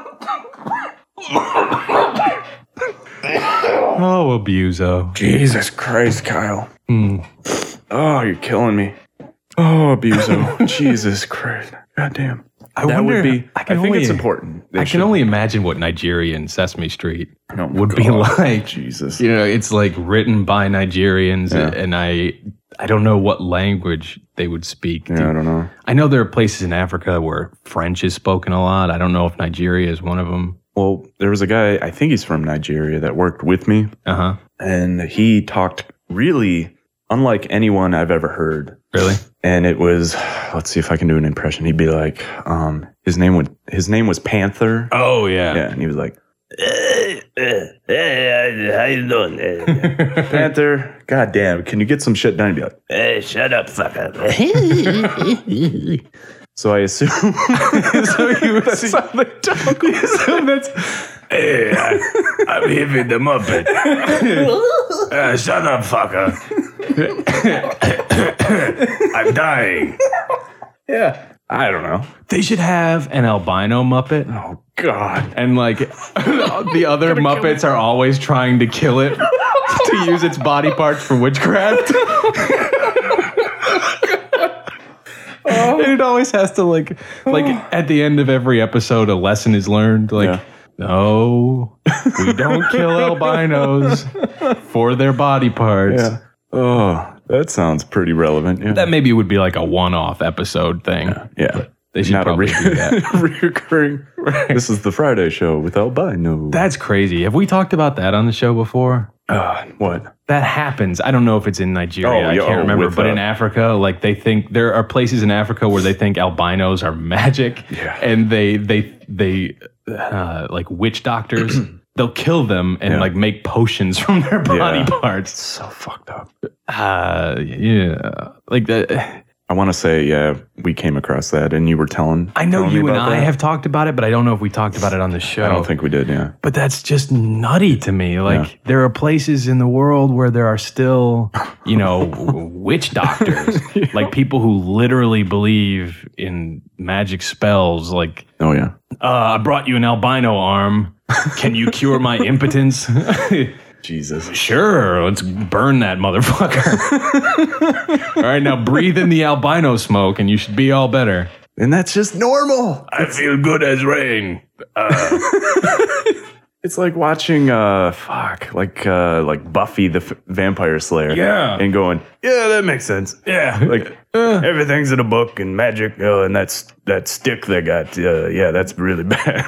on. Oh, abuso. Jesus Christ, Kyle. Hmm. Oh, you're killing me. Oh, abuso. Jesus Christ. God damn. I that wonder- would be. I I, can think only- it's important. They I should- can only imagine what Nigerian Sesame Street Oh, would be God. like. Jesus. You know, it's like written by Nigerians, Yeah. and I, I don't know what language they would speak. Yeah, I don't know. I know there are places in Africa where French is spoken a lot. I don't know if Nigeria is one of them. Well, there was a guy, I think he's from Nigeria, that worked with me, Uh huh. and he talked really unlike anyone I've ever heard. Really? And it was, let's see if I can do an impression. He'd be like, um, his name would, his name was Panther. Oh yeah. Yeah, and he was like, hey, how you doing? Panther, God damn, can you get some shit done? He'd be like, hey, shut up, fucker. So I assume So you would that's see- how they talk. so that's Hey, I, I'm Hippie the Muppet. Uh, shut up, fucker. I'm dying. Yeah, I don't know. they should have an albino Muppet, Oh, God. and like the other Muppets are always trying to kill it to use its body parts for witchcraft. And it always has to like like at the end of every episode a lesson is learned like Yeah. no, we don't kill albinos for their body parts. Yeah. Oh, that sounds pretty relevant. Yeah. That maybe would be like a one-off episode thing. yeah. They should Not probably a do that. reoccurring. This is the Friday show with albino. That's crazy. Have we talked about that on the show before? uh, what? That happens. I don't know if it's in Nigeria. Oh, I yeah, can't oh, remember. with, But uh, in Africa, like they think there are places in Africa where they think albinos are magic, Yeah. and they they they uh, like witch doctors. They'll kill them and Yeah. like make potions from their body Yeah. parts. So fucked up. Uh, yeah, like that. I want to say, yeah, we came across that, and you were telling. I know telling me you and about I that. have talked about it, but I don't know if we talked about it on the show. I don't think we did. Yeah. But that's just nutty to me. Like Yeah. there are places in the world where there are still, you know, witch doctors, like people who literally believe in magic spells. Like, Oh yeah. uh, I brought you an albino arm. Can you cure my impotence? Jesus. Sure, let's burn that motherfucker. All right, now breathe in the albino smoke, and you should be all better. And that's just normal. I feel good as rain. It's like watching, uh, fuck, like, uh, like Buffy the F- Vampire Slayer. Yeah. And going, yeah, that makes sense. Yeah, Like everything's in a book and magic, uh, and that's that stick they got. Uh, yeah, that's really bad.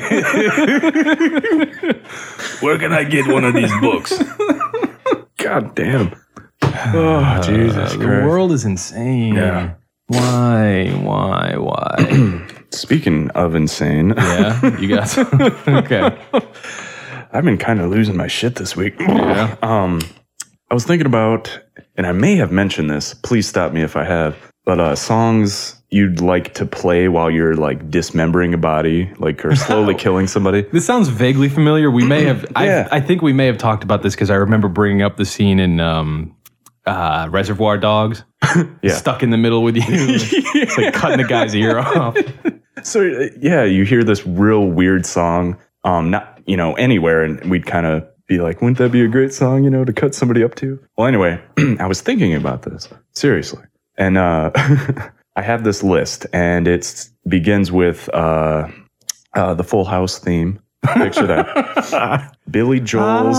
where can I get one of these books? God damn. Oh, Jesus Uh, Christ. the world is insane. Yeah. Why? Why? Why? Speaking of insane, Yeah, you got some. Okay. I've been kind of losing my shit this week. Yeah. Um, I was thinking about, and I may have mentioned this. Please stop me if I have. But uh, songs you'd like to play while you're like dismembering a body, like or slowly killing somebody. This sounds vaguely familiar. We may have. Yeah. I, I think we may have talked about this because I remember bringing up the scene in um, uh, Reservoir Dogs. Yeah. Stuck in the middle with you. It's like cutting the guy's ear off. So uh, yeah, you hear this real weird song, um, not you know anywhere, and we'd kind of be like, wouldn't that be a great song, you know, to cut somebody up to? Well, anyway, I was thinking about this seriously, and uh, I have this list, and it begins with uh, uh, the Full House theme. Picture that. Billy Joel's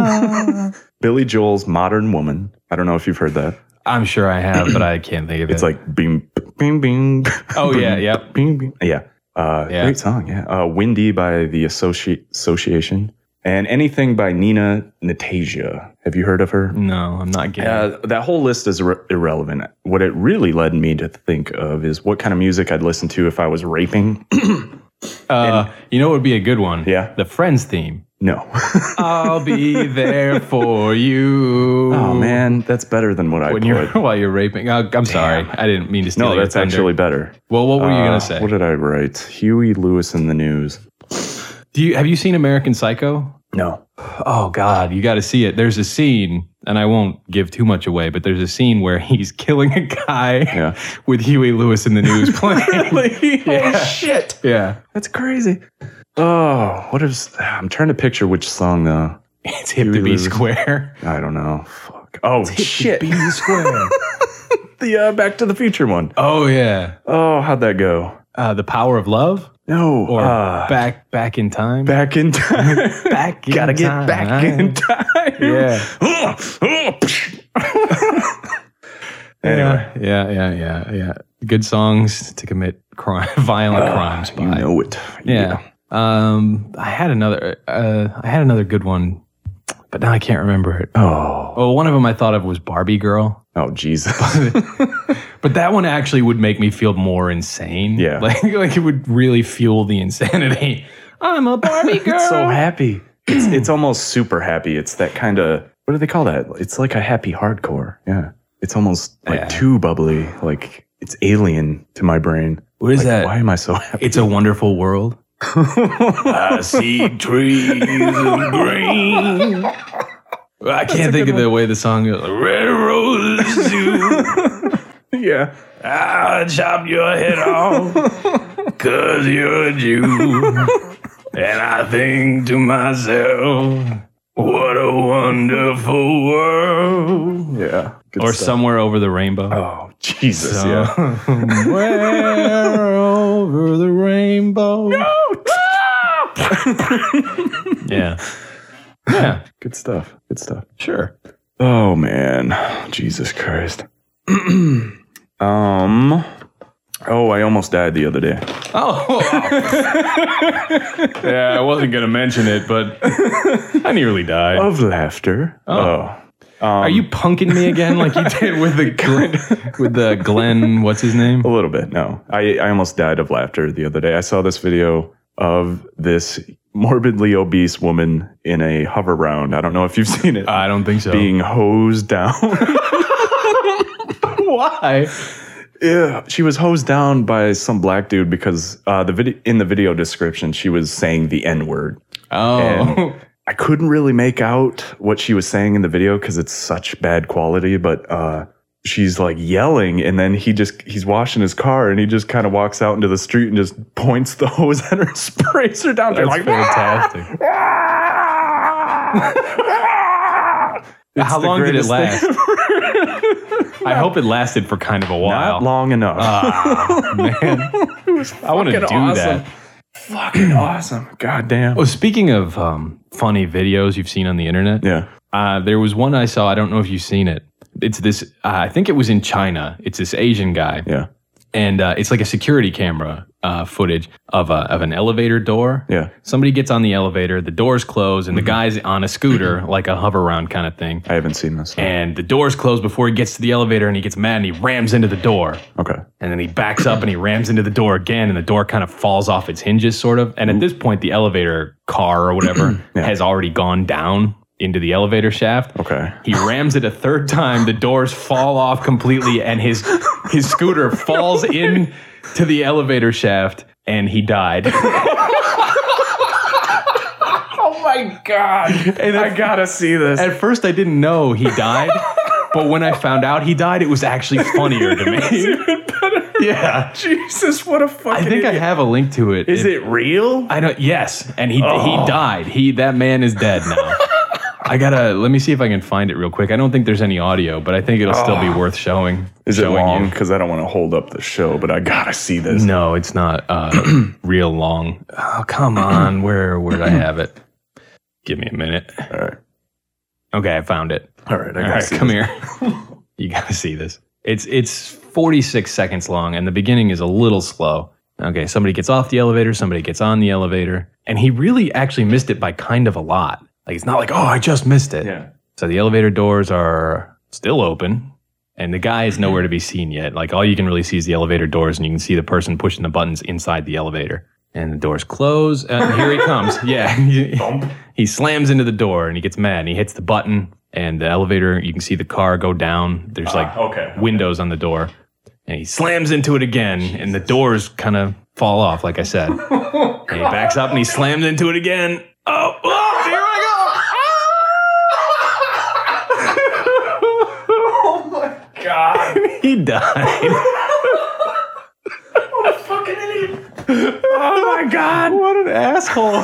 Billy Joel's Modern Woman. I don't know if you've heard that. I'm sure I have, but I can't think of it. It's like bing, bing, bing. Oh, bing, yeah, yep. Bing, bing. Yeah. Uh, Yeah. Great song, yeah. Uh, Windy by the Associ- Association. And anything by Nina Natasia. Have you heard of her? No, I'm not getting Uh, that whole list is ir- irrelevant. What it really led me to think of is what kind of music I'd listen to if I was raping. Uh, you know what would be a good one? Yeah. The Friends theme. No. I'll be there for you. Oh, man. That's better than what I When put. you're while you're raping. Oh, I'm sorry. I didn't mean to steal No, your that's thunder. actually better. Well, what were you Uh, gonna say? What did I write? Huey Lewis in the News. Do you have you seen American Psycho? No. Oh God, you got to see it. There's a scene, and I won't give too much away, but there's a scene where he's killing a guy Yeah. with Huey Lewis in the News playing. Yeah. Oh, shit. Yeah, That's crazy. Oh, what is... I'm trying to picture which song, though. it's hip to Huey be Lewis. square. I don't know. Fuck. Oh, shit. Be square. The uh, Back to the Future one. Oh yeah, Oh, how'd that go? uh, the Power of Love, No. or uh, back back in time. back in time. back in Gotta get time. back in time. Yeah. Anyway. Yeah, yeah, yeah, yeah. Good songs to commit crime, violent crimes by. You know it. Yeah. Um, I had another. Uh, I had another good one, but now I can't remember it. Oh. Well, one of them I thought of was Barbie Girl, Oh, Jesus. but that one actually would make me feel more insane. Yeah. like like it would really fuel the insanity. I'm a Barbie girl. so happy. It's it's almost super happy. It's that kind of, what do they call that? It's like a happy hardcore. Yeah. It's almost like Yeah. too bubbly. Like it's alien to my brain. What is Like, that? Why am I so happy? It's a Wonderful World. I see trees of green. I can't think of the way the song goes. Red roses too. Yeah. I'll chop your head off because you're a Jew. And I think to myself, what a wonderful world. Yeah. Good Or stuff. Somewhere Over the Rainbow. Oh, Jesus. Yeah. Somewhere over the rainbow. Yeah. Yeah. Good stuff. Good stuff. Sure. Oh, man. Jesus Christ. um. Oh, I almost died the other day. Oh. Yeah, I wasn't going to mention it, but I nearly died. Of laughter. Oh. Um, Are you punking me again like you did with the Glenn, with the Glenn, what's his name? A little bit, no. I, I almost died of laughter the other day. I saw this video of this morbidly obese woman in a hover round. I don't know if you've seen it. I don't think so. Being hosed down. Why? Yeah, she was hosed down by some black dude because uh, the video in the video description she was saying the N word. Oh. And I couldn't really make out what she was saying in the video because it's such bad quality, but uh, she's like yelling, and then he just he's washing his car, and he just kind of walks out into the street and just points the hose at her and sprays her down. That's like, fantastic. How the long did it greatest last? thing. I hope it lasted for kind of a while. Not long enough. Ah, man. I want to do fucking awesome. that. Fucking awesome. God damn. Well, speaking of um, funny videos you've seen on the internet, Yeah. uh, there was one I saw. I don't know if you've seen it. It's this, uh, I think it was in China. It's this Asian guy. Yeah. And uh, it's like a security camera uh, footage of a, of an elevator door. Yeah. Somebody gets on the elevator, the doors close, and the guy's on a scooter, like a hover round kind of thing. I haven't seen this. And the doors close before he gets to the elevator, and he gets mad and he rams into the door. Okay. And then he backs up and he rams into the door again, and the door kind of falls off its hinges, sort of. And at this point, the elevator car or whatever Yeah. has already gone down into the elevator shaft. Okay. He rams it a third time. The doors fall off completely, and his his scooter falls in to the elevator shaft, and he died. Oh my God. And I gotta see this. At first, I didn't know he died, but when I found out he died, it was actually funnier to me. Even better. Yeah. Jesus, what a fucking I think I idiot. have a link to it. Is it real? I don't. Yes, and he Oh. he died. He that man is dead now. I gotta let me see if I can find it real quick. I don't think there's any audio, but I think it'll still be worth showing. Is it showing long? you. Because I don't want to hold up the show, but I gotta see this. No, it's not uh, real long. Oh, come on. Where where did I have it? Give me a minute. All right. Okay, I found it. All right. I All gotta right, see come this. here. You gotta see this. It's it's forty-six seconds long, and the beginning is a little slow. Okay, somebody gets off the elevator, somebody gets on the elevator, and he really actually missed it by kind of a lot. Like, it's not like, oh, I just missed it. Yeah. So the elevator doors are still open, and the guy is nowhere to be seen yet. Like, all you can really see is the elevator doors, and you can see the person pushing the buttons inside the elevator. And the doors close, and here he comes. Yeah. He slams into the door, and he gets mad, and he hits the button, and the elevator, you can see the car go down. There's like Ah, okay, okay. windows on the door. And he slams into it again, and the doors kind of fall off, like I said. And he backs up, and he slams into it again. Oh, oh here I go. God. He died. What a fucking idiot. Oh my God. What an asshole.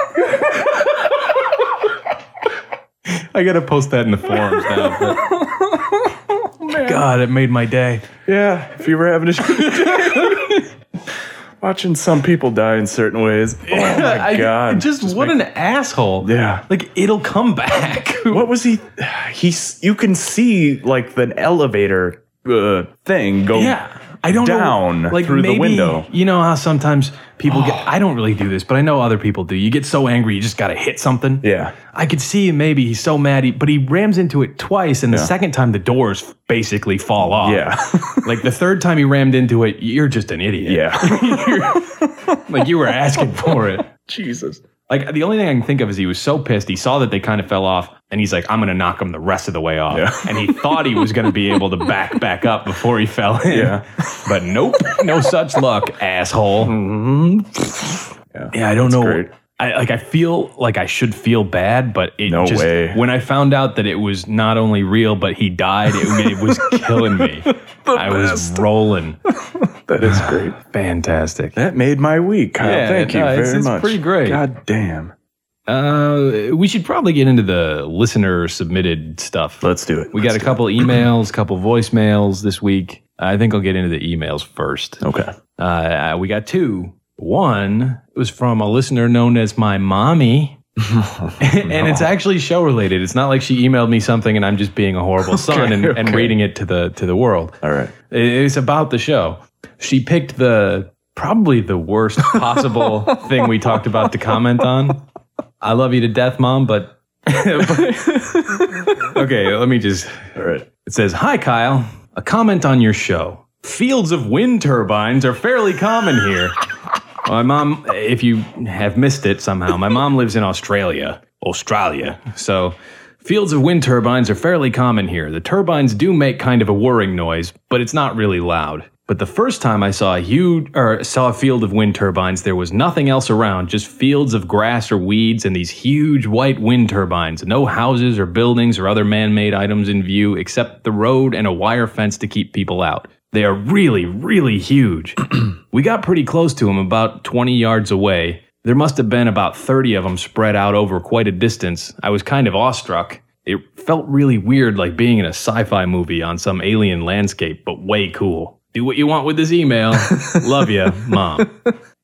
I gotta post that in the forums now. But God, it made my day. Yeah. If you were having a shitty day. Watching some people die in certain ways. Oh my I- God. Just, what an asshole. Yeah. Like, it'll come back. What was he? He's. You can see like the elevator uh, thing go. Yeah. I don't down know. Like, through the maybe, window. You know how sometimes people get, I don't really do this, but I know other people do. You get so angry, you just got to hit something. Yeah. I could see maybe he's so mad, he, but he rams into it twice, and the Yeah. second time the doors basically fall off. Yeah. Like, the third time he rammed into it, you're just an idiot. Yeah. You're- like, you were asking for it. Jesus. Like, the only thing I can think of is he was so pissed. He saw that they kind of fell off, and he's like, I'm going to knock them the rest of the way off. Yeah. And he thought he was going to be able to back back up before he fell in. Yeah. But nope, no such luck, asshole. Yeah. Yeah, I don't That's know. great. I like. I feel like I should feel bad, but it No just way. when I found out that it was not only real, but he died, it, it was killing me. I was best. rolling. That is great. Fantastic. That made my week, Kyle. Yeah, Thank you no, very it's- it's much. pretty great. God damn. Uh, we should probably get into the listener submitted stuff. Let's do it. We got Let's a couple emails, couple voicemails this week. I think I'll get into the emails first. do it. Okay. Uh, we got two. One was from a listener known as my mommy. And it's actually show related. It's not like she emailed me something and I'm just being a horrible son and, and okay. reading it to the to the world. All right. It's about the show. She picked the probably the worst possible thing we talked about to comment on. I love you to death, Mom, but okay, let me just. All right. It says, "Hi, Kyle. A comment on your show. Fields of wind turbines are fairly common here. My mom, if you have missed it somehow, my mom lives in Australia. Australia. So, fields of wind turbines are fairly common here. The turbines do make kind of a whirring noise, but it's not really loud. But the first time I saw a huge, or saw a field of wind turbines, there was nothing else around, just fields of grass or weeds and these huge white wind turbines. No houses or buildings or other man-made items in view, except the road and a wire fence to keep people out. They are really, really huge. We got pretty close to them, about twenty yards away. There must have been about thirty of them spread out over quite a distance. I was kind of awestruck. It felt really weird, like being in a sci-fi movie on some alien landscape, but way cool. Do what you want with this email. Love ya, Mom."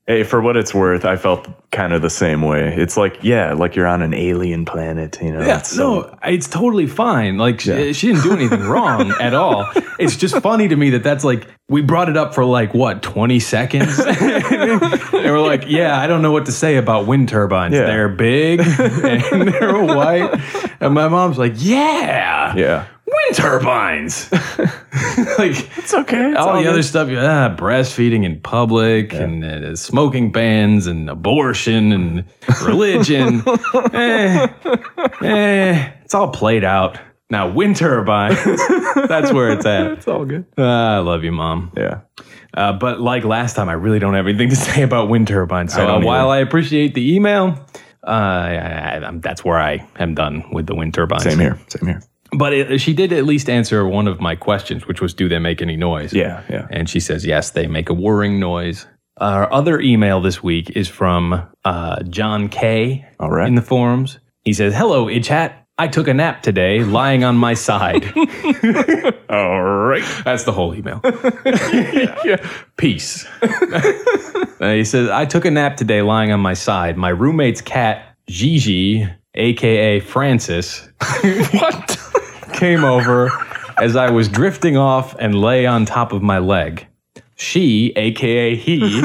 Hey, for what it's worth, I felt kind of the same way. It's like, yeah, like you're on an alien planet, you know? Yeah, it's so, no, it's totally fine. Like, Yeah. she, she didn't do anything wrong at all. It's just funny to me that that's like, we brought it up for like, what, twenty seconds? And we're like, yeah, I don't know what to say about wind turbines. Yeah. They're big and they're white. And my mom's like, yeah, yeah. wind turbines. Like, It's okay. all the other stuff, ah, breastfeeding in public Yeah. and uh, smoking bans and abortion and religion. eh, eh, it's all played out. Now, wind turbines, that's where it's at. It's all good. Ah, I love you, Mom. Yeah. Uh, but like last time, I really don't have anything to say about wind turbines. So I uh, don't while either. I appreciate the email, uh, I, I, I'm, that's where I am done with the wind turbines. Same here. Same here. But it, she did at least answer one of my questions, which was, do they make any noise? Yeah. Yeah. And she says, yes, they make a whirring noise. Our other email this week is from uh, John K. All right. in the forums. He says, hello, Itchat. I took a nap today lying on my side. All right. That's the whole email. Yeah. Peace. Uh, he says, I took a nap today lying on my side. My roommate's cat, Gigi, a k a. Francis, What? came over as I was drifting off and lay on top of my leg. She, a k a he,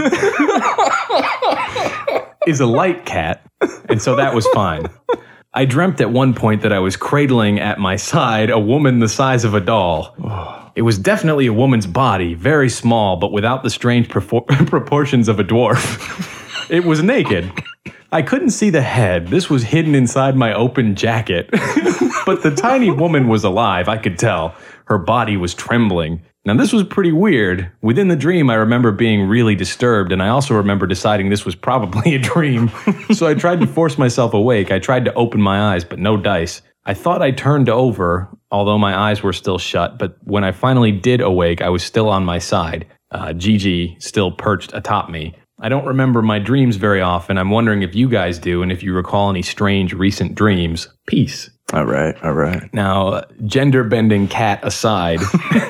is a light cat, and so that was fine. I dreamt at one point that I was cradling at my side a woman the size of a doll. It was definitely a woman's body, very small, but without the strange propor- proportions of a dwarf. It was naked. I couldn't see the head. This was hidden inside my open jacket. But the tiny woman was alive, I could tell. Her body was trembling. Now, this was pretty weird. Within the dream, I remember being really disturbed, and I also remember deciding this was probably a dream. So I tried to force myself awake. I tried to open my eyes, but no dice. I thought I turned over, although my eyes were still shut, but when I finally did awake, I was still on my side. Uh, Gigi still perched atop me. I don't remember my dreams very often. I'm wondering if you guys do, and if you recall any strange recent dreams. Peace. All right. All right. Now, gender bending cat aside,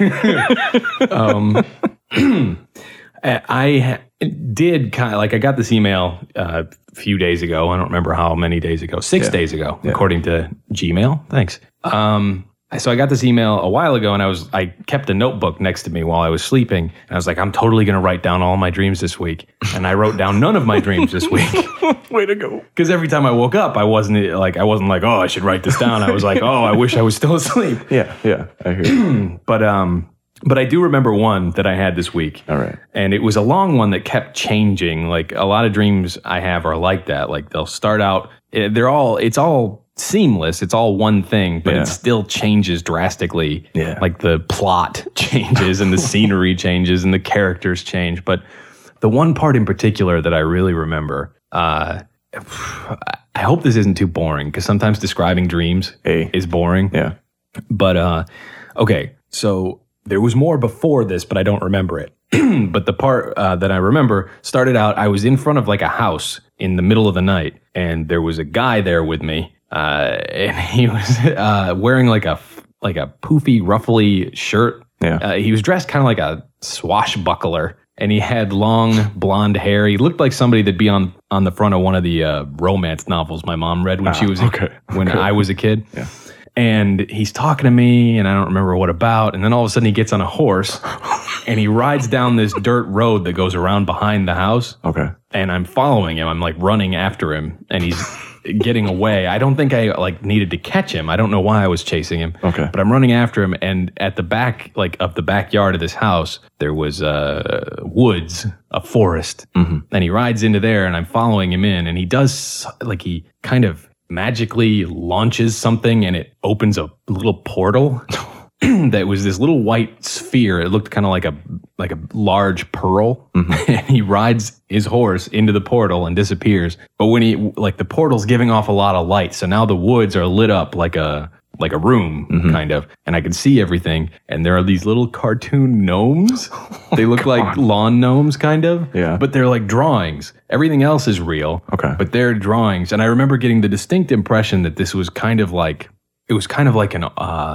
um, I did kind of like, I got this email uh, a few days ago. I don't remember how many days ago, six Yeah. days ago, Yeah. according to Gmail. Thanks. Um, so I got this email a while ago, and I was I kept a notebook next to me while I was sleeping, and I was like, I'm totally going to write down all my dreams this week. And I wrote down none of my dreams this week. Way to go. Because every time I woke up, I wasn't like I wasn't like, oh, I should write this down. I was like, oh, I wish I was still asleep. Yeah. Yeah. I hear you. But um, but I do remember one that I had this week. All right. And it was a long one that kept changing. Like a lot of dreams I have are like that. Like they'll start out, eh, they're all, it's all seamless. It's all one thing, but Yeah. it still changes drastically. Yeah. Like the plot changes and the scenery changes and the characters change. But the one part in particular that I really remember, uh, I hope this isn't too boring because sometimes describing dreams Hey. is boring. Yeah. But uh, okay, so there was more before this, but I don't remember it. But the part uh, that I remember started out, I was in front of like a house in the middle of the night, and there was a guy there with me, uh, and he was uh, wearing like a like a poofy, ruffly shirt. Yeah. Uh, he was dressed kind of like a swashbuckler, and he had long blonde hair. He looked like somebody that'd be on on the front of one of the uh, romance novels my mom read when she was a, okay. when Okay. I was a kid. Yeah. And he's talking to me, and I don't remember what about. And then all of a sudden, he gets on a horse, and he rides down this dirt road that goes around behind the house. Okay. And I'm following him. I'm like running after him, and he's getting away. I don't think I like needed to catch him. I don't know why I was chasing him. Okay. But I'm running after him, and at the back, like of the backyard of this house, there was uh, woods, a forest, Mm-hmm. and he rides into there, and I'm following him in, and he does like he kind of magically launches something, and it opens a little portal. That was this little white sphere. It looked kind of like a like a large pearl. Mm-hmm. And he rides his horse into the portal and disappears. But when he like the portal's giving off a lot of light, so now the woods are lit up like a like a room Mm-hmm. kind of, and I can see everything. And there are these little cartoon gnomes. They look like lawn gnomes kind of. Yeah. But they're like drawings. Everything else is real. Okay. But they're drawings. And I remember getting the distinct impression that this was kind of like it was kind of like an uh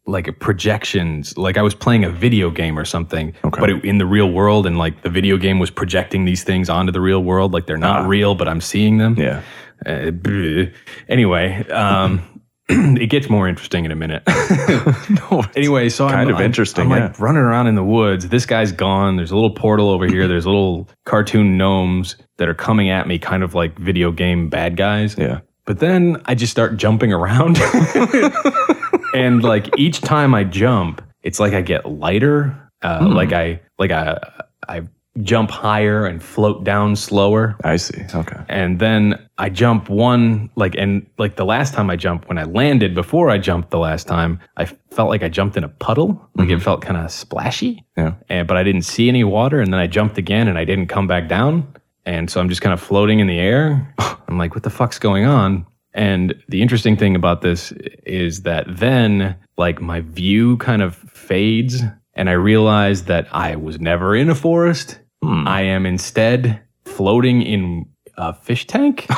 like projections. Like I was playing a video game or something, Okay. but it, in the real world, and like the video game was projecting these things onto the real world. Like they're not Ah. real, but I'm seeing them. Yeah. Uh, bleh. anyway, um, it gets more interesting in a minute. No, it's Anyway, so kind I'm, of interesting. I'm, I'm yeah. like running around in the woods. This guy's gone. There's a little portal over here. There's little cartoon gnomes that are coming at me, kind of like video game bad guys. Yeah. But then I just start jumping around. And like each time I jump, it's like I get lighter. Uh, Hmm. Like I like I I jump higher and float down slower. I see. Okay. And then I jump one, like, and like the last time I jumped, when I landed before I jumped the last time, I felt like I jumped in a puddle. Like it felt kind of splashy. Yeah. And, but I didn't see any water. And then I jumped again and I didn't come back down. And so I'm just kind of floating in the air. I'm like, what the fuck's going on? And the interesting thing about this is that then, like, my view kind of fades. And I realize that I was never in a forest. Hmm. I am instead floating in a fish tank.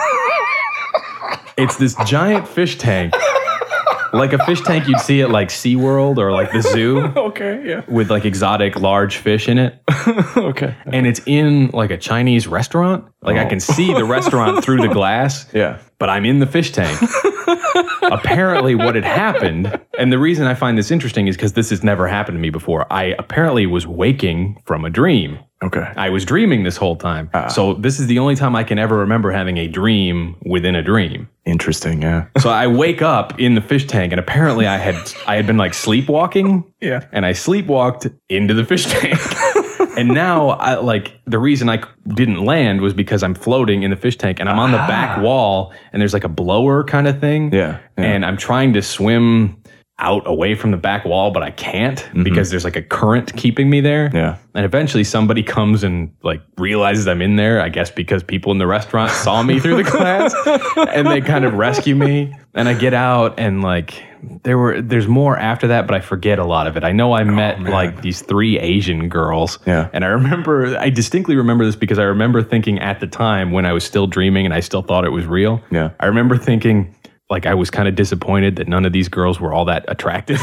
It's this giant fish tank, like a fish tank you'd see at like SeaWorld or like the zoo, Okay. Yeah. with like exotic large fish in it. Okay. And it's in like a Chinese restaurant. Like I Oh. can see the restaurant through the glass, Yeah. but I'm in the fish tank. Apparently what had happened, and the reason I find this interesting is because this has never happened to me before. I apparently was waking from a dream. Okay. I was dreaming this whole time. Ah. So this is the only time I can ever remember having a dream within a dream. Interesting. Yeah. So I wake up in the fish tank, and apparently I had I had been like sleepwalking. Yeah. And I sleepwalked into the fish tank. And now, I, like, the reason I didn't land was because I'm floating in the fish tank, and I'm on the back wall, and there's like a blower kind of thing. Yeah, yeah. And I'm trying to swim out away from the back wall, but I can't because there's like a current keeping me there. Yeah. And eventually somebody comes and like realizes I'm in there, I guess because people in the restaurant saw me through the glass, and they kind of rescue me. And I get out, and like there were there's more after that, but I forget a lot of it. I know I met man. like these three Asian girls. Yeah. And I remember I distinctly remember this because I remember thinking at the time when I was still dreaming and I still thought it was real. Yeah. I remember thinking like I was kind of disappointed that none of these girls were all that attractive.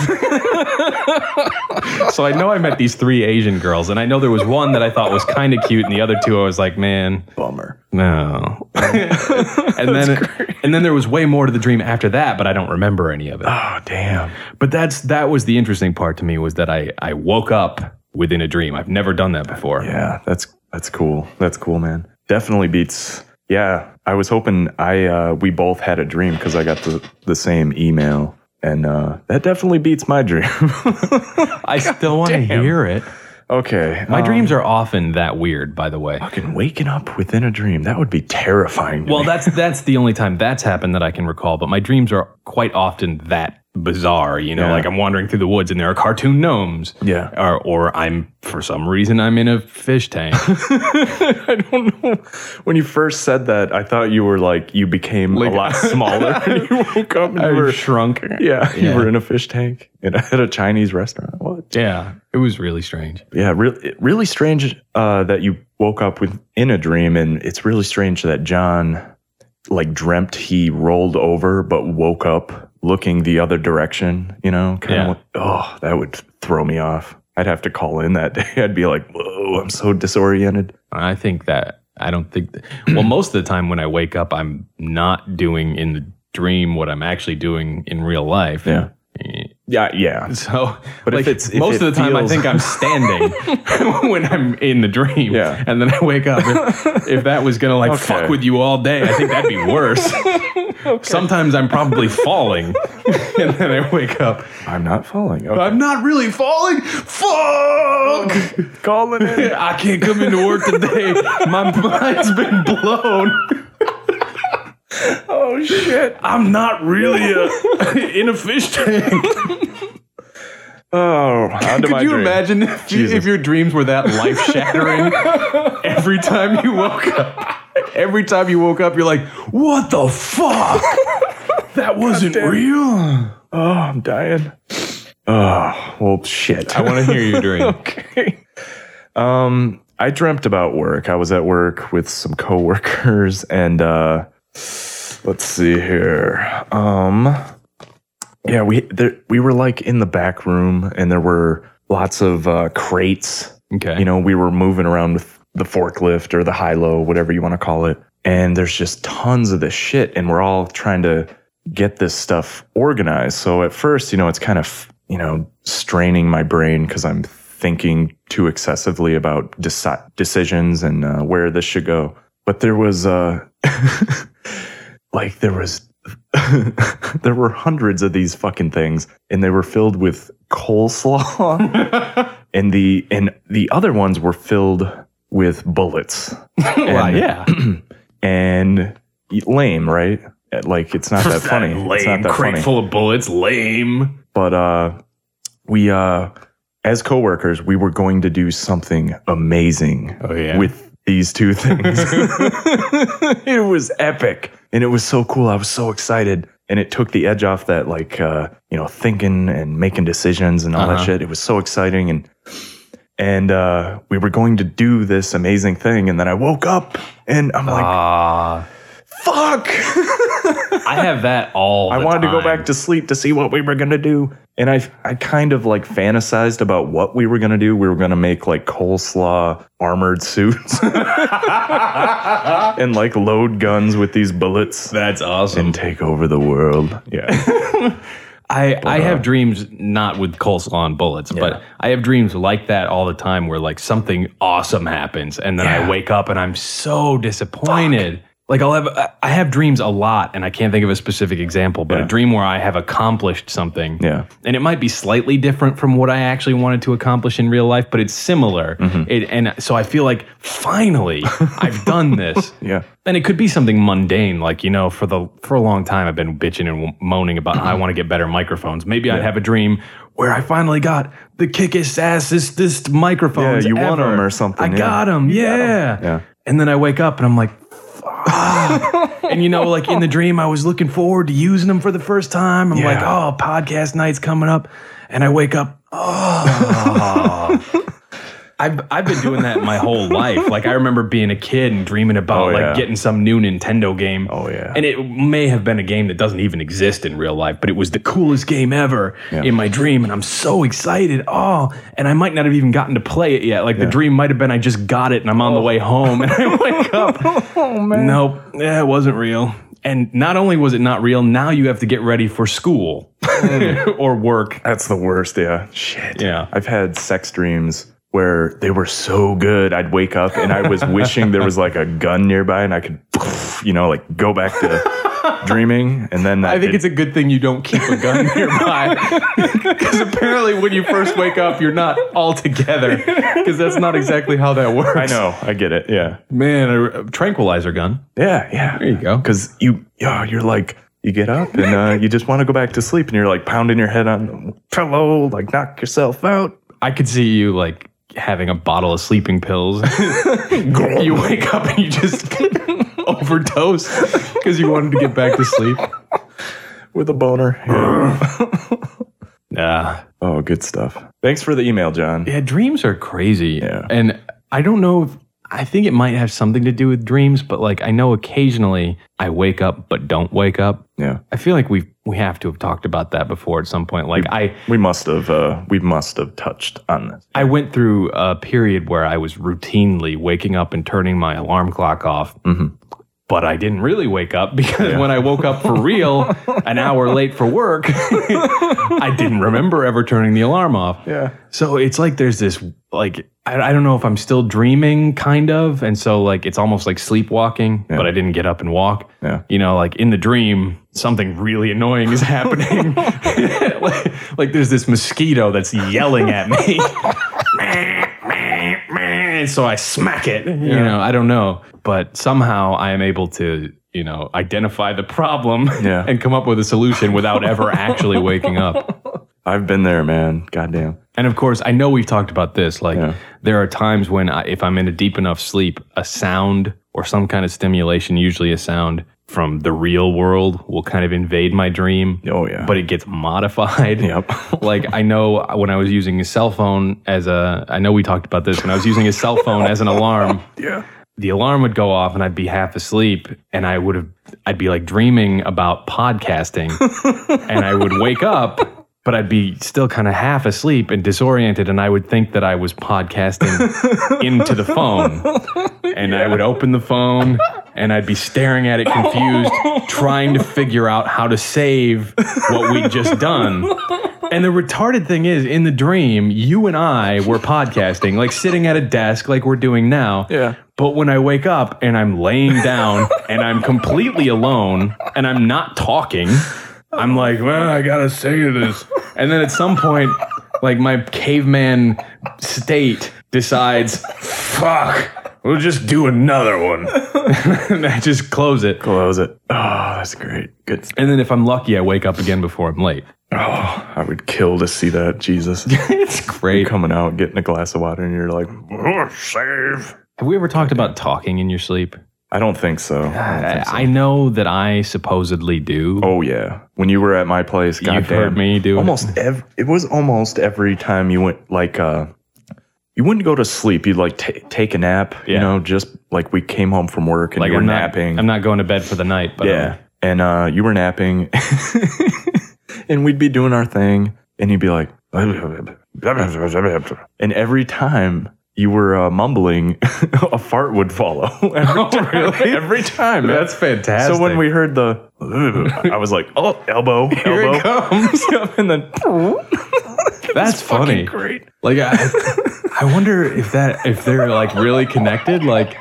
So I know I met these three Asian girls, and I know there was one that I thought was kind of cute, and the other two I was like, man, Bummer. no. and then and then there was way more to the dream after that, but I don't remember any of it. Oh, damn. But that's that was the interesting part to me, was that I I woke up within a dream. I've never done that before. Yeah. That's that's cool. That's cool, man. Definitely beats. Yeah. I was hoping I uh, we both had a dream because I got the the same email, and uh, that definitely beats my dream. I still want to damn. hear it. Okay. My um, dreams are often that weird, by the way. Fucking waking up within a dream. That would be terrifying. To Well, me. that's that's the only time that's happened that I can recall. But my dreams are quite often that bizarre. You know, Yeah. like I'm wandering through the woods and there are cartoon gnomes. Yeah. Or or I'm for some reason I'm in a fish tank. I don't know. When you first said that, I thought you were like, you became Like- a lot smaller. And you woke up and you I were, shrunk. yeah, you Yeah. were in a fish tank in a, at a Chinese restaurant. What? Yeah, it was really strange. Yeah, really, really strange uh, that you woke up with in a dream, and it's really strange that John like dreamt he rolled over but woke up looking the other direction. You know, kind Yeah. of. Oh, that would throw me off. I'd have to call in that day. I'd be like, whoa, I'm so disoriented. I think that I don't think. That, well, most of the time when I wake up, I'm not doing in the dream what I'm actually doing in real life. Yeah. Yeah, yeah. So, But if like, it's- if most it of the time, I feels- think I'm standing when I'm in the dream. Yeah. And then I wake up. If, if that was gonna like Okay. fuck with you all day, I think that'd be worse. Sometimes I'm probably falling, and then I wake up. I'm not falling. Okay. I'm not really falling. Fuck! calling in. I can't come into work today. My mind's been blown. Oh shit! I'm not really a, in a fish tank. Oh, onto Could my you dream. imagine if, you, Jesus. if your dreams were that life shattering? Every time you woke up, every time you woke up, you're like, "What the fuck? That wasn't real." Oh, I'm dying. Oh, well, shit. I want to hear your dream. Okay. Um, I dreamt about work. I was at work with some coworkers, and uh, let's see here. Um, Yeah, we there, we were like in the back room, and there were lots of uh, crates. Okay. You know, we were moving around with the forklift or the high-low, whatever you want to call it. And there's just tons of this shit, and we're all trying to get this stuff organized. So at first, you know, it's kind of, you know, straining my brain because I'm thinking too excessively about deci- decisions and uh, where this should go. But there was, uh, like, there was, there were hundreds of these fucking things, and they were filled with coleslaw, and the and the other ones were filled with bullets. Well, And- yeah. and lame, right? Like, it's not that funny. Lame. It's not that Crate funny. full of bullets. Lame. But uh, we, uh, as coworkers, we were going to do something amazing Oh, yeah? with these two things. It was epic, and it was so cool. I was so excited, and it took the edge off that, like, uh, you know, thinking and making decisions and all Uh-huh. that shit. It was so exciting, and and uh, we were going to do this amazing thing, and then I woke up, and I'm like, Ah. fuck. I have that all I the wanted to go time. back to sleep to see what we were going to do. And I I kind of like fantasized about what we were going to do. We were going to make like coleslaw armored suits and like load guns with these bullets That's awesome. and take over the world. Yeah. I, I have dreams not with coleslaw and bullets, but I have dreams like that all the time where like something awesome happens and then I Yeah. wake up and I'm so disappointed. Like I'll have I have dreams a lot and I can't think of a specific example, but Yeah. a dream where I have accomplished something. Yeah. And it might be slightly different from what I actually wanted to accomplish in real life, but it's similar. Mm-hmm. It, and so I feel like finally I've done this. Yeah. And it could be something mundane, like, you know, for the for a long time I've been bitching and moaning about how I want to get better microphones. Maybe I'd have a dream where I finally got the kick-ass assist microphones. Yeah, you want ever. 'em or something, I yeah. got them, yeah. Yeah. And then I wake up and I'm like, fuck. And you know, like in the dream, I was looking forward to using them for the first time. I'm Yeah. like, oh, podcast night's coming up. And I wake up, oh. I've, I've been doing that my whole life. Like, I remember being a kid and dreaming about, Oh, like, yeah. getting some new Nintendo game. Oh, yeah. And it may have been a game that doesn't even exist in real life, but it was the coolest game ever Yeah. in my dream. And I'm so excited. Oh, and I might not have even gotten to play it yet. Like, the dream might have been I just got it and I'm on the way home and I wake up. Oh, man. Nope, yeah, it wasn't real. And not only was it not real, now you have to get ready for school or work. That's the worst. Yeah. Shit. Yeah. I've had sex dreams where they were so good. I'd wake up and I was wishing there was like a gun nearby and I could, you know, like go back to dreaming. And then that I think it's a good thing you don't keep a gun nearby. Because apparently when you first wake up, you're not all together. Because that's not exactly how that works. I know. I get it. Yeah. Man, a, a tranquilizer gun. Yeah. Yeah. There you go. Because you, oh, you're like, you get up and uh, you just want to go back to sleep and you're like pounding your head on the pillow, like knock yourself out. I could see you like having a bottle of sleeping pills. You wake up and you just overdose because you wanted to get back to sleep. With a boner. Yeah. Nah. Oh, good stuff. Thanks for the email, John. Yeah, dreams are crazy. Yeah. And I don't know if, I think it might have something to do with dreams, but like I know occasionally I wake up but don't wake up. Yeah. I feel like we we have to have talked about that before at some point. Like I We must have, uh, we must have touched on this. I went through a period where I was routinely waking up and turning my alarm clock off. Mm-hmm. But I didn't really wake up because when I woke up for real, an hour late for work, I didn't remember ever turning the alarm off. Yeah. So it's like there's this, like, I, I don't know if I'm still dreaming, kind of. And so, like, it's almost like sleepwalking, Yeah. but I didn't get up and walk. Yeah. You know, like in the dream, something really annoying is happening. like, like there's this mosquito that's yelling at me. And so I smack it. You Yeah. know, I don't know. But somehow I am able to, you know, identify the problem Yeah. and come up with a solution without ever actually waking up. I've been there, man. Goddamn. And of course, I know we've talked about this. Like, Yeah. there are times when I, if I'm in a deep enough sleep, a sound or some kind of stimulation, usually a sound from the real world, will kind of invade my dream. Oh, yeah. But it gets modified. Yep. Like, I know when I was using a cell phone as a, I know we talked about this, when I was using a cell phone as an alarm, Yeah. the alarm would go off and I'd be half asleep and I would have I'd be like dreaming about podcasting, and I would wake up, but I'd be still kind of half asleep and disoriented, and I would think that I was podcasting into the phone. And I would open the phone, and I'd be staring at it confused, trying to figure out how to save what we'd just done. And the retarded thing is, in the dream, you and I were podcasting, like sitting at a desk like we're doing now. Yeah. But when I wake up and I'm laying down and I'm completely alone and I'm not talking, I'm like, well, I gotta say this. And then at some point, like my caveman state decides, fuck, we'll just do another one. And I just close it. Close it. Oh, that's great. Good. And then if I'm lucky, I wake up again before I'm late. Oh, I would kill to see that, Jesus. It's great. Coming out, getting a glass of water, and you're like, oh, save. Have we ever talked about talking in your sleep? I don't think so. I, don't I, think so. I know that I supposedly do. Oh, yeah. When you were at my place, You've goddamn, heard me do it. almost ev- it was almost every time you went, like, uh, you wouldn't go to sleep. You'd, like, t- take a nap, Yeah. you know, just like we came home from work and Like you were I'm not, napping. I'm not going to bed for the night. But yeah. um, And uh, you were napping, and we'd be doing our thing, and you'd be like, and every time you were uh, mumbling, a fart would follow. Every time. really? Every time. man. That's fantastic. So when we heard the, I was like, oh, elbow, Here elbow. it comes. and then, That's funny. great. Like I, I wonder if that if they're like really connected. Like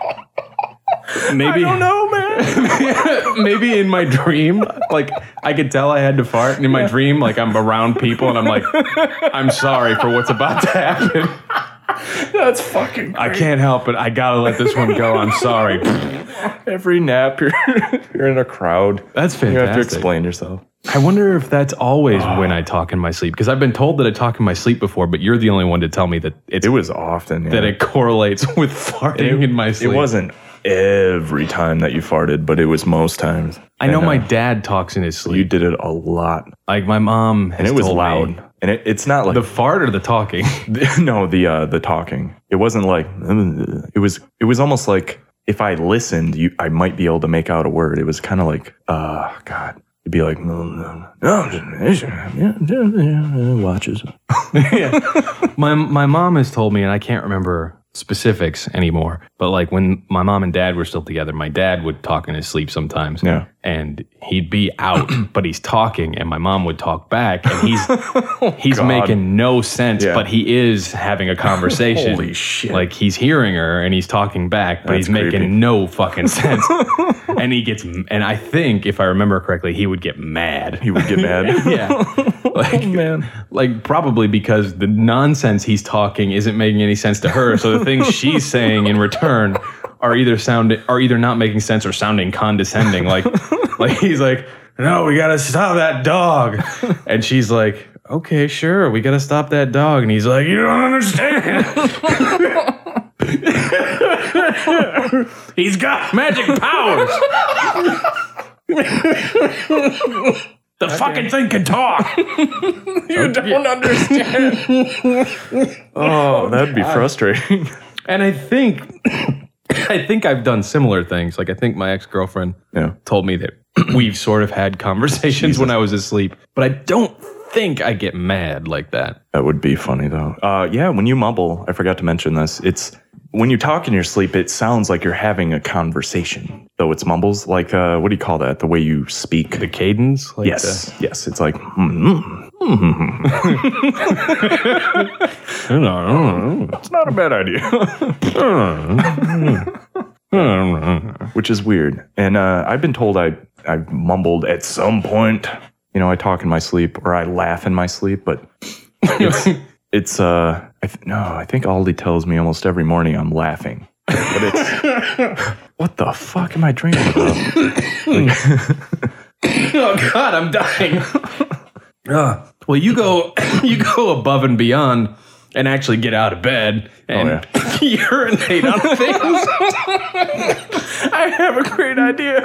maybe I don't know, man. maybe in my dream, like I could tell I had to fart, and in my dream, like I'm around people, and I'm like, I'm sorry for what's about to happen. That's fucking great. I can't help it. I gotta let this one go. I'm sorry. Every nap, you're, you're in a crowd. That's You have to fantastic. explain yourself. I wonder if that's always when I talk in my sleep, because I've been told that I talk in my sleep before, but you're the only one to tell me that it's It was often. that yeah. it correlates with farting in my sleep. It wasn't every time that you farted, but it was most times. I know And, my uh, dad talks in his sleep. you did it a lot, Like my mom has and it was told loud. me- And it, it's not like The fart or the talking? no the uh, the talking. It wasn't like it was. It was almost like if I listened, you I might be able to make out a word. It was kind of like, uh, God. It'd be like, no, no, no, watches. Yeah. My my mom has told me, and I can't remember specifics anymore, but like when my mom and dad were still together, my dad would talk in his sleep sometimes. Yeah. And he'd be out, but he's talking, and my mom would talk back, and he's he's God. making no sense, Yeah. but he is having a conversation. Holy shit. Like he's hearing her and he's talking back, but That's he's making creepy. no fucking sense. And he gets, and I think if I remember correctly, he would get mad. He would get mad. Yeah. Like, man. Like, probably because the nonsense he's talking isn't making any sense to her. So the things she's saying in return are either sounding, are either not making sense or sounding condescending. Like, like he's like, no, we got to stop that dog. And she's like, okay, sure, we got to stop that dog. And he's like, you don't understand. He's got magic powers. The fucking thing can talk. You don't understand. Oh, that'd be frustrating. And I think, I think I've done similar things. Like I think my ex-girlfriend Yeah. told me that we've sort of had conversations when I was asleep, but I don't think I get mad like that. That would be funny though. Uh, yeah, when you mumble, I forgot to mention this. It's when you talk in your sleep, it sounds like you're having a conversation. Though it's mumbles, like uh, what do you call that? The way you speak. The cadence? Like yes, yes. It's like mm, mm, The, it's not a bad idea. Which is weird. And uh, I've been told I I've mumbled at some point. You know, I talk in my sleep or I laugh in my sleep, but it's it's uh I th- no, I think Aldi tells me almost every morning I'm laughing. But it's what the fuck am I dreaming about? oh God, I'm dying. uh, well, you go, you go above and beyond, and actually get out of bed and Oh, urinate on things. I have a great idea.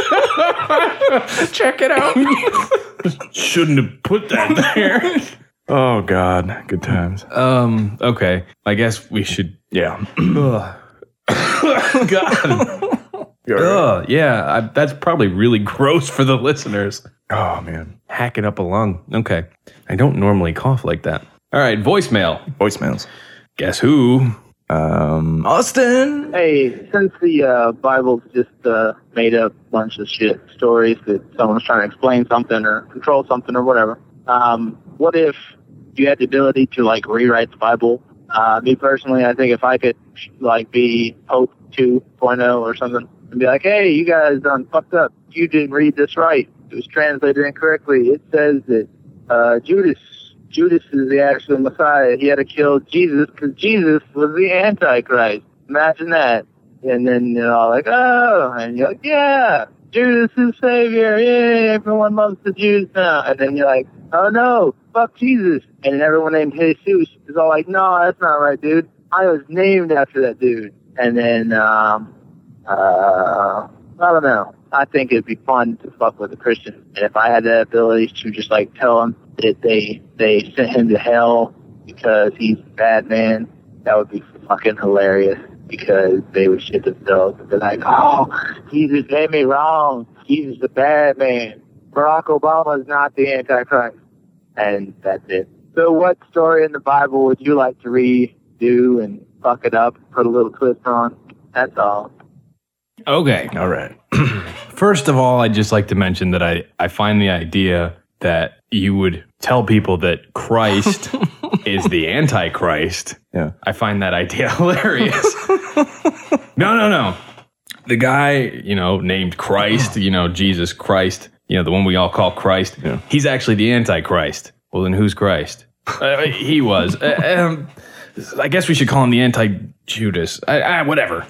Check it out. Shouldn't have put that there. Oh God, good times. Um. Okay. I guess we should. Yeah. Ugh. God. Ugh, yeah, I, that's probably really gross for the listeners. Oh, man. Hacking up a lung. Okay. I don't normally cough like that. All right, voicemail. Voicemails. Guess who? Um, Austin. Hey, since the uh, Bible's just uh, made up a bunch of shit stories that someone's trying to explain something or control something or whatever, um, what if you had the ability to, like, rewrite the Bible? Uh, me personally, I think if I could, like, be Pope two point oh or something and be like, hey, you guys done fucked up. You didn't read this right. It was translated incorrectly. It says that uh, Judas Judas is the actual Messiah. He had to kill Jesus because Jesus was the Antichrist. Imagine that. And then you're all like, oh, and you're like, yeah, Judas is Savior. Yay, everyone loves the Jews now. And then you're like, oh no, fuck Jesus. And then everyone named Jesus is all like, no, that's not right, dude. I was named after that dude. And then, um, uh, I don't know. I think it'd be fun to fuck with a Christian. And if I had the ability to just, like, tell them that they, they sent him to hell because he's a bad man, that would be fucking hilarious, because they would shit themselves and be like, oh, Jesus made me wrong. Jesus is a bad man. Barack Obama is not the Antichrist. And that's it. So what story in the Bible would you like to redo and fuck it up, put a little twist on? That's all. Okay. All right. First of all, I'd just like to mention that I, I find the idea that you would tell people that Christ is the Antichrist. Yeah. I find that idea hilarious. No, no, no. The guy, you know, named Christ, you know, Jesus Christ, you know, the one we all call Christ, yeah. He's actually the Antichrist. Well, then who's Christ? uh, he was. Uh, um, I guess we should call him the Anti-Judas. I, I, whatever.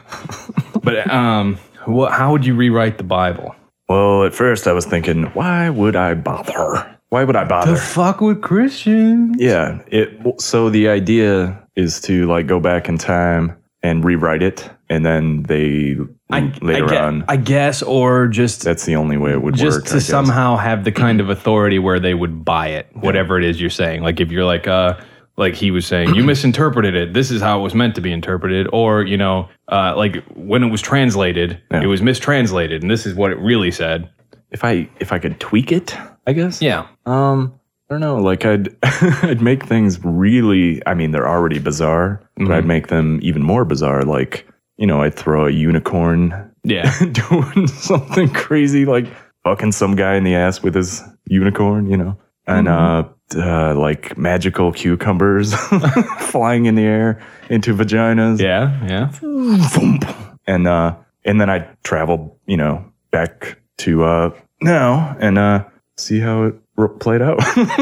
But um, what, how would you rewrite the Bible? Well, at first I was thinking, why would I bother? Why would I bother? To fuck with Christians. Yeah. It. So the idea is to, like, go back in time and rewrite it, and then they I, later I guess, on. I guess, or just That's the only way it would just work. to somehow have the kind of authority where they would buy it, whatever it is you're saying. Like if you're like, uh, like he was saying, you misinterpreted it. This is how it was meant to be interpreted. Or, you know, uh, like when it was translated, Yeah. it was mistranslated, and this is what it really said. If I if I could tweak it, I guess. Yeah. Um, I don't know. Like I'd I'd make things really. I mean, they're already bizarre, but Mm-hmm. I'd make them even more bizarre. Like, you know, I'd throw a unicorn Yeah. doing something crazy, like fucking some guy in the ass with his unicorn. You know, and uh, uh, like magical cucumbers flying in the air into vaginas. Yeah. Yeah. And uh, and then I'd travel, you know, back to uh now and uh see how it r- played out.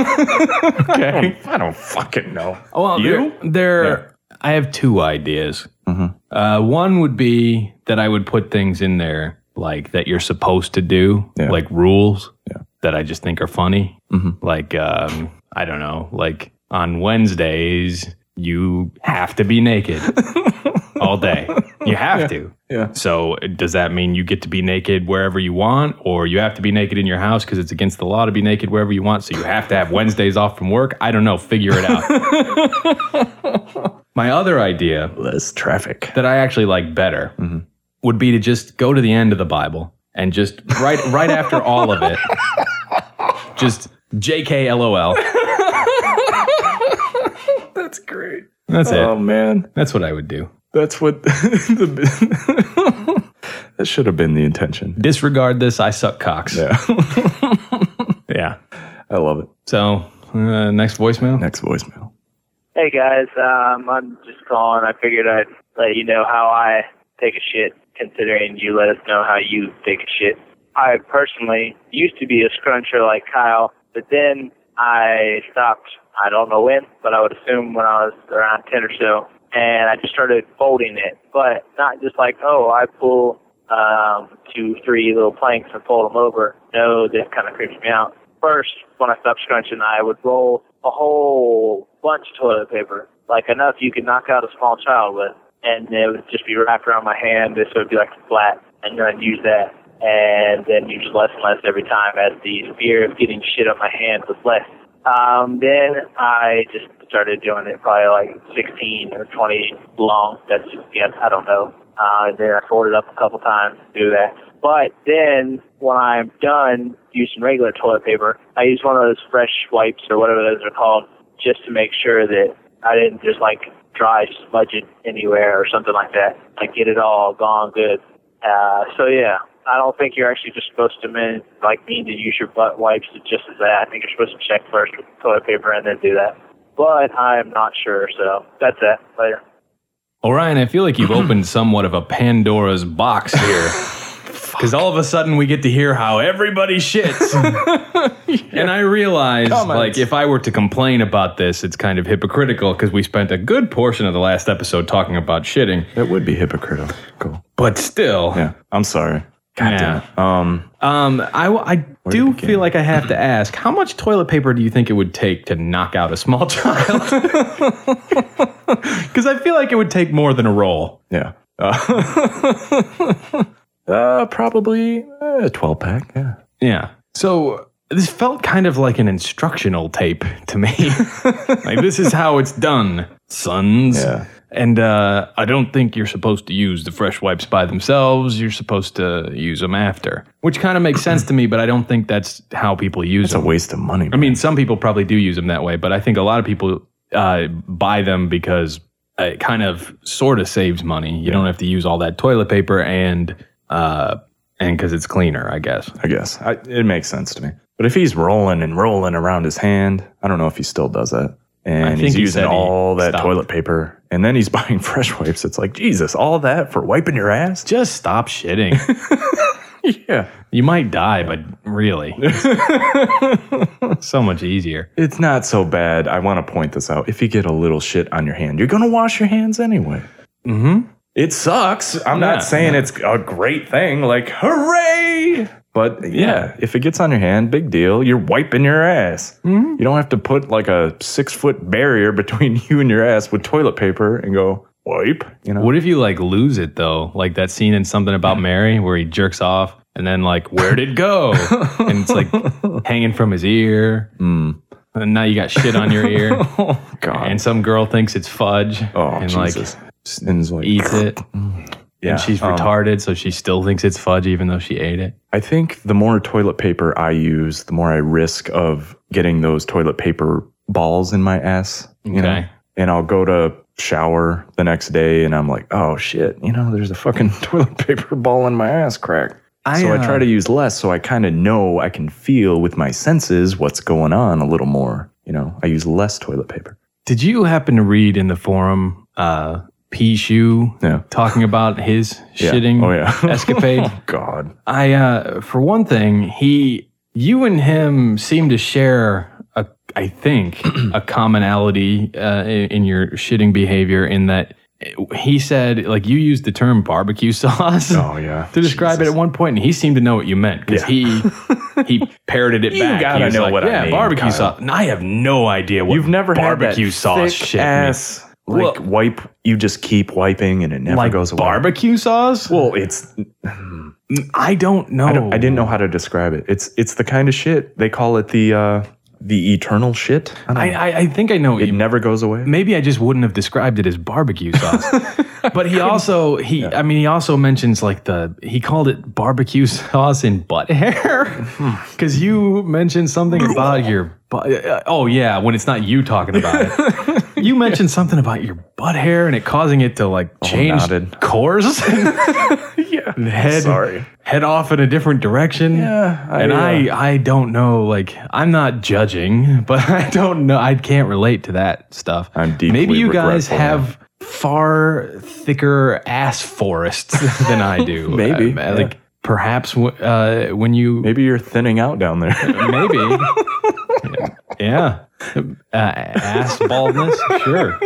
Okay. I don't fucking know. Well, You? there, there I have two ideas. Mhm. Uh, one would be that I would put things in there like that you're supposed to do, Yeah. like rules Yeah. that I just think are funny. Mhm. Like, um, I don't know, like on Wednesdays, you have to be naked all day. You have to. Yeah. So does that mean you get to be naked wherever you want, or you have to be naked in your house because it's against the law to be naked wherever you want? So you have to have Wednesdays off from work? I don't know. Figure it out. My other idea Less traffic. that I actually like better would be to just go to the end of the Bible and just right right after all of it, just J K L O L. That's great. That's it. Oh man, That's what I would do. that's what the that should have been the intention. Disregard this. I suck cocks. Yeah, Yeah. I love it. So uh, next voicemail. Next voicemail. Hey guys, um, I'm just calling. I figured I'd let you know how I take a shit, considering you let us know how you take a shit. I personally used to be a scruncher like Kyle, but then I stopped. I don't know when, but I would assume when I was around ten or so. And I just started folding it, but not just like, oh, I pull um, two, three little planks and fold them over. No, this kind of creeps me out. First, when I stopped scrunching, I would roll a whole bunch of toilet paper, like enough you could knock out a small child with, and it would just be wrapped around my hand, so it would be like flat, and then I'd use that, and then use less and less every time as the fear of getting shit on my hand was less. Um, then I just started doing it probably like sixteen or twenty long. That's, yeah, I don't know. Uh, then I folded up a couple times to do that. But then when I'm done using regular toilet paper, I use one of those fresh wipes or whatever those are called just to make sure that I didn't just like dry smudge it anywhere or something like that. Like get it all gone good. Uh, so yeah, I don't think you're actually just supposed to mean, like mean to use your butt wipes just as that. I think you're supposed to check first with toilet paper and then do that. But I'm not sure, so that's it. Later. Orion, I feel like you've opened somewhat of a Pandora's box here. Because all of a sudden we get to hear how everybody shits. Yeah. And I realize, Comments. like, if I were to complain about this, it's kind of hypocritical because we spent a good portion of the last episode talking about shitting. That would be hypocritical. But still. Yeah, I'm sorry. God yeah. damn it. Um, um, I, I do feel like I have to ask, how much toilet paper do you think it would take to knock out a small child? Because I feel like it would take more than a roll. Yeah. Uh, uh, probably a twelve pack, yeah. Yeah. So this felt kind of like an instructional tape to me. Like, this is how it's done, sons. Yeah. And uh, I don't think you're supposed to use the fresh wipes by themselves. You're supposed to use them after, which kind of makes sense to me, but I don't think that's how people use it's them. It's a waste of money. Man. I mean, some people probably do use them that way, but I think a lot of people uh, buy them because it kind of sort of saves money. You yeah. don't have to use all that toilet paper and uh, and because it's cleaner, I guess. I guess. I, it makes sense to me. But if he's rolling and rolling around his hand, I don't know if he still does that. And he's he using all that stopped. toilet paper. And then he's buying fresh wipes. It's like, Jesus, all that for wiping your ass? Just stop shitting. Yeah. You might die, but really. So much easier. It's not so bad. I want to point this out. If you get a little shit on your hand, you're going to wash your hands anyway. Mm-hmm. It sucks. I'm yeah, not saying yeah. it's a great thing. Like, hooray! But yeah, yeah, if it gets on your hand, big deal. You're wiping your ass. Mm-hmm. You don't have to put like a six foot barrier between you and your ass with toilet paper and go wipe. You know. What if you like lose it though? Like that scene in Something About Mary where he jerks off and then like, where'd it go? And it's like hanging from his ear. Mm. And now you got shit on your ear. Oh God! And some girl thinks it's fudge. Oh and Jesus! Like, and like eats it. Yeah, and she's um, retarded, so she still thinks it's fudge even though she ate it. I think the more toilet paper I use, the more I risk of getting those toilet paper balls in my ass. You okay. know? And I'll go to shower the next day and I'm like, oh shit, you know, there's a fucking toilet paper ball in my ass crack. I, so uh, I try to use less so I kind of know, I can feel with my senses what's going on a little more. You know, I use less toilet paper. Did you happen to read in the forum, uh, P-Shoe yeah. talking about his yeah. shitting oh, yeah. escapade? Oh, God. I, uh, for one thing, he, you and him seem to share, a, I think, a commonality uh, in, in your shitting behavior in that he said, like, you used the term barbecue sauce oh, yeah. to describe Jesus. it at one point, and he seemed to know what you meant because yeah. he he parroted it you back. You gotta he was know like, what yeah, I mean, barbecue Kyle. sauce. And I have no idea what You've never barbecue had that sauce thick shit ass, means. Like, well, wipe, you just keep wiping and it never like goes away. Barbecue sauce? Well, it's... I don't know. I, don't, I didn't know how to describe it. It's it's the kind of shit, they call it the uh, the eternal shit. I, I, I think I know. It you, never goes away. Maybe I just wouldn't have described it as barbecue sauce. But he also, he yeah. I mean, he also mentions like the, he called it barbecue sauce in butt hair. Because you mentioned something about your butt. Oh, yeah, when it's not you talking about it. You mentioned something about your butt hair and it causing it to like change oh, course. Yeah. Head, Sorry. Head off in a different direction. Yeah. I, and uh, I, I don't know, like, I'm not judging, but I don't know. I can't relate to that stuff. I'm deeply Maybe you guys regretful. have far thicker ass forests than I do. Maybe. Uh, yeah. Like, perhaps uh, when you... Maybe you're thinning out down there. Maybe. Yeah. Uh, ass baldness? Sure.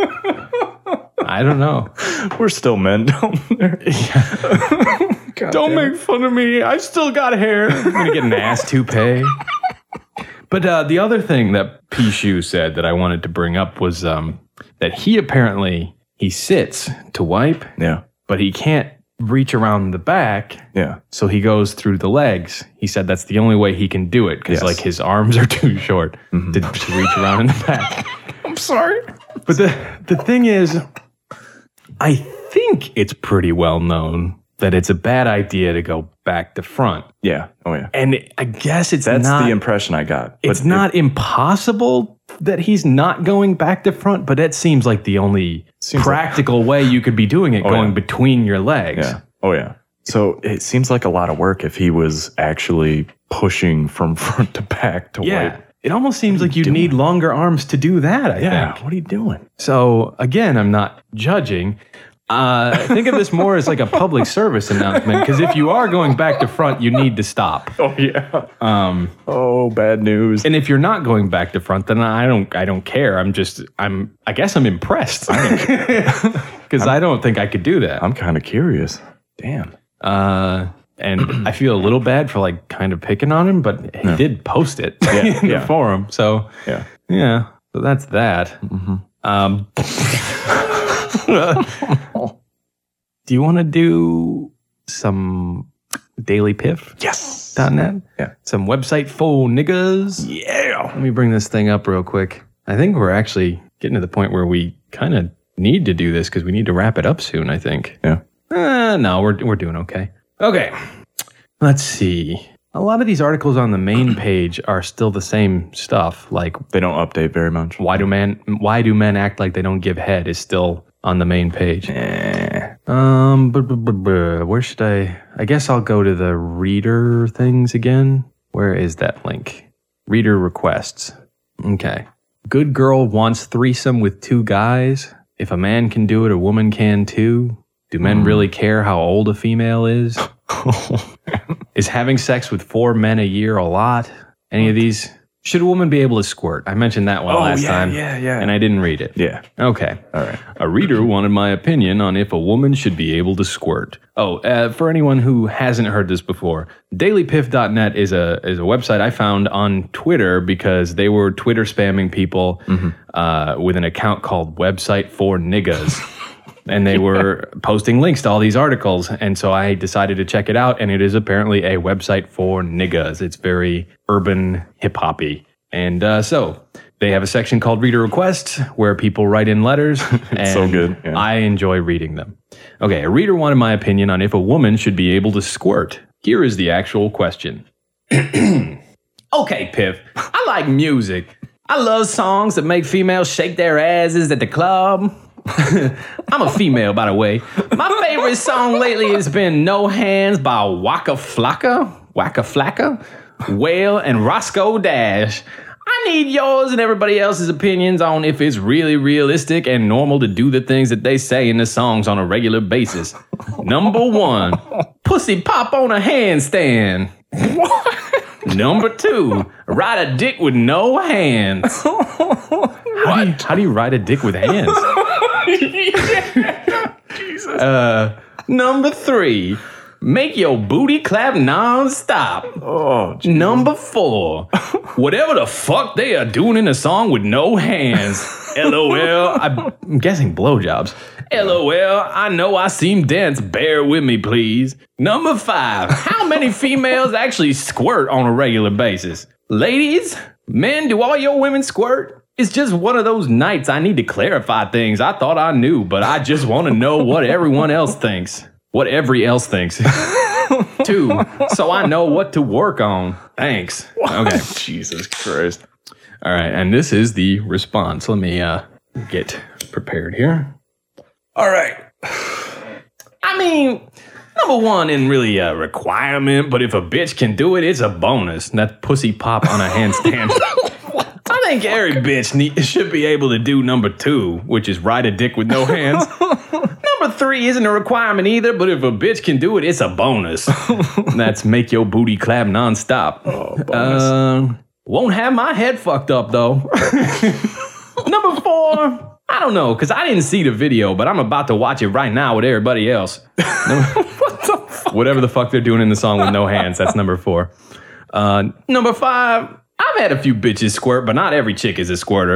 I don't know. We're still men down there. Yeah. Don't make fun of me. I still got hair. I'm going to get an ass toupee. But uh, the other thing that P-Shoe said that I wanted to bring up was um, that he apparently, he sits to wipe, yeah, but he can't reach around the back. Yeah. So he goes through the legs. He said that's the only way he can do it because Yes. like his arms are too short Mm-hmm. to, to reach around in the back. I'm sorry. But the the thing is, I think it's pretty well known that it's a bad idea to go back to front. Yeah. Oh, yeah. And I guess it's That's not the impression I got. it's But not impossible that he's not going back to front, but that seems like the only Seems practical way you could be doing it, Oh, going yeah. between your legs. Yeah. Oh, yeah. So it seems like a lot of work if he was actually pushing from front to back to Yeah. wipe. It almost seems like you doing? need longer arms to do that, I Yeah. think. What are you doing? So again, I'm not judging. Uh, think of this more as like a public service announcement because if you are going back to front, you need to stop. Oh, yeah. Um, Oh, bad news. and if you're not going back to front, then I don't. I don't care. I'm just. I'm. I guess I'm impressed because I don't think I could do that. I'm kind of curious. Damn. Uh, and I feel a little bad for like kind of picking on him, but he did post it in the yeah. forum. So Yeah. yeah. So that's that. Um, do you want to do some Daily Piff? Yes. dot net? Yeah. Some website for niggas? Yeah. Let me bring this thing up real quick. I think we're actually getting to the point where we kind of need to do this because we need to wrap it up soon, I think. Yeah. Uh, no, we're, we're doing okay. Okay. Let's see. A lot of these articles on the main page are still the same stuff. Like, They don't update very much. why do men why do men act like they don't give head is still on the main page. Eh. Um, bu- bu- bu- bu- where should I? I guess I'll go to the reader things again. Where is that link? Reader requests. Okay. Good girl wants threesome with two guys. If a man can do it, a woman can too. Do men really care how old a female is? Is having sex with four men a year a lot? Any of these? Should a woman be able to squirt? I mentioned that one Oh, last yeah, time. yeah, yeah. And I didn't read it. Yeah. Okay. All right. A reader wanted my opinion on if a woman should be able to squirt. Oh, uh, for anyone who hasn't heard this before, daily piff dot net is a is a website I found on Twitter because they were Twitter spamming people uh, with an account called Website for Niggas. And they were posting links to all these articles. And so I decided to check it out. And it is apparently a website for niggas. It's very urban hip hoppy. And uh, so they have a section called Reader Requests where people write in letters. And so good, yeah. I enjoy reading them. Okay, a reader wanted my opinion on if a woman should be able to squirt. Here is the actual question. Okay, Piff, I like music. I love songs that make females shake their asses at the club. I'm a female, by the way. My favorite song lately has been No Hands by Waka Flocka, Waka Flocka, Whale, and Roscoe Dash. I need yours and everybody else's opinions on if it's really realistic and normal to do the things that they say in the songs on a regular basis. Number one, pussy pop on a handstand. Number two, ride a dick with no hands. How do you, how do you ride a dick with hands? Jesus. Uh, number three, make your booty clap nonstop. Oh, geez. Number four, whatever the fuck they are doing in a song with no hands. LOL, I'm guessing blowjobs. LOL, I know I seem dense. Bear with me, please. Number five, how many females actually squirt on a regular basis? Ladies, men, do all your women squirt? It's just one of those nights I need to clarify things I thought I knew, but I just want to know what everyone else thinks. What every else thinks. Two, so I know what to work on. Thanks. Okay. Jesus Christ. All right, and this is the response. Let me uh, get prepared here. All right. I mean, number one isn't really a requirement, but if a bitch can do it, it's a bonus. That pussy pop on a handstand. I think every bitch need, should be able to do number two, which is ride a dick with no hands. Number three isn't a requirement either, but if a bitch can do it, it's a bonus. That's make your booty clap nonstop. Oh, bonus. Um, won't have my head fucked up, though. Number four, I don't know, because I didn't see the video, but I'm about to watch it right now with everybody else. Number, what the fuck? Whatever the fuck they're doing in the song with no hands, that's number four. Uh, number five, I've had a few bitches squirt, but not every chick is a squirter.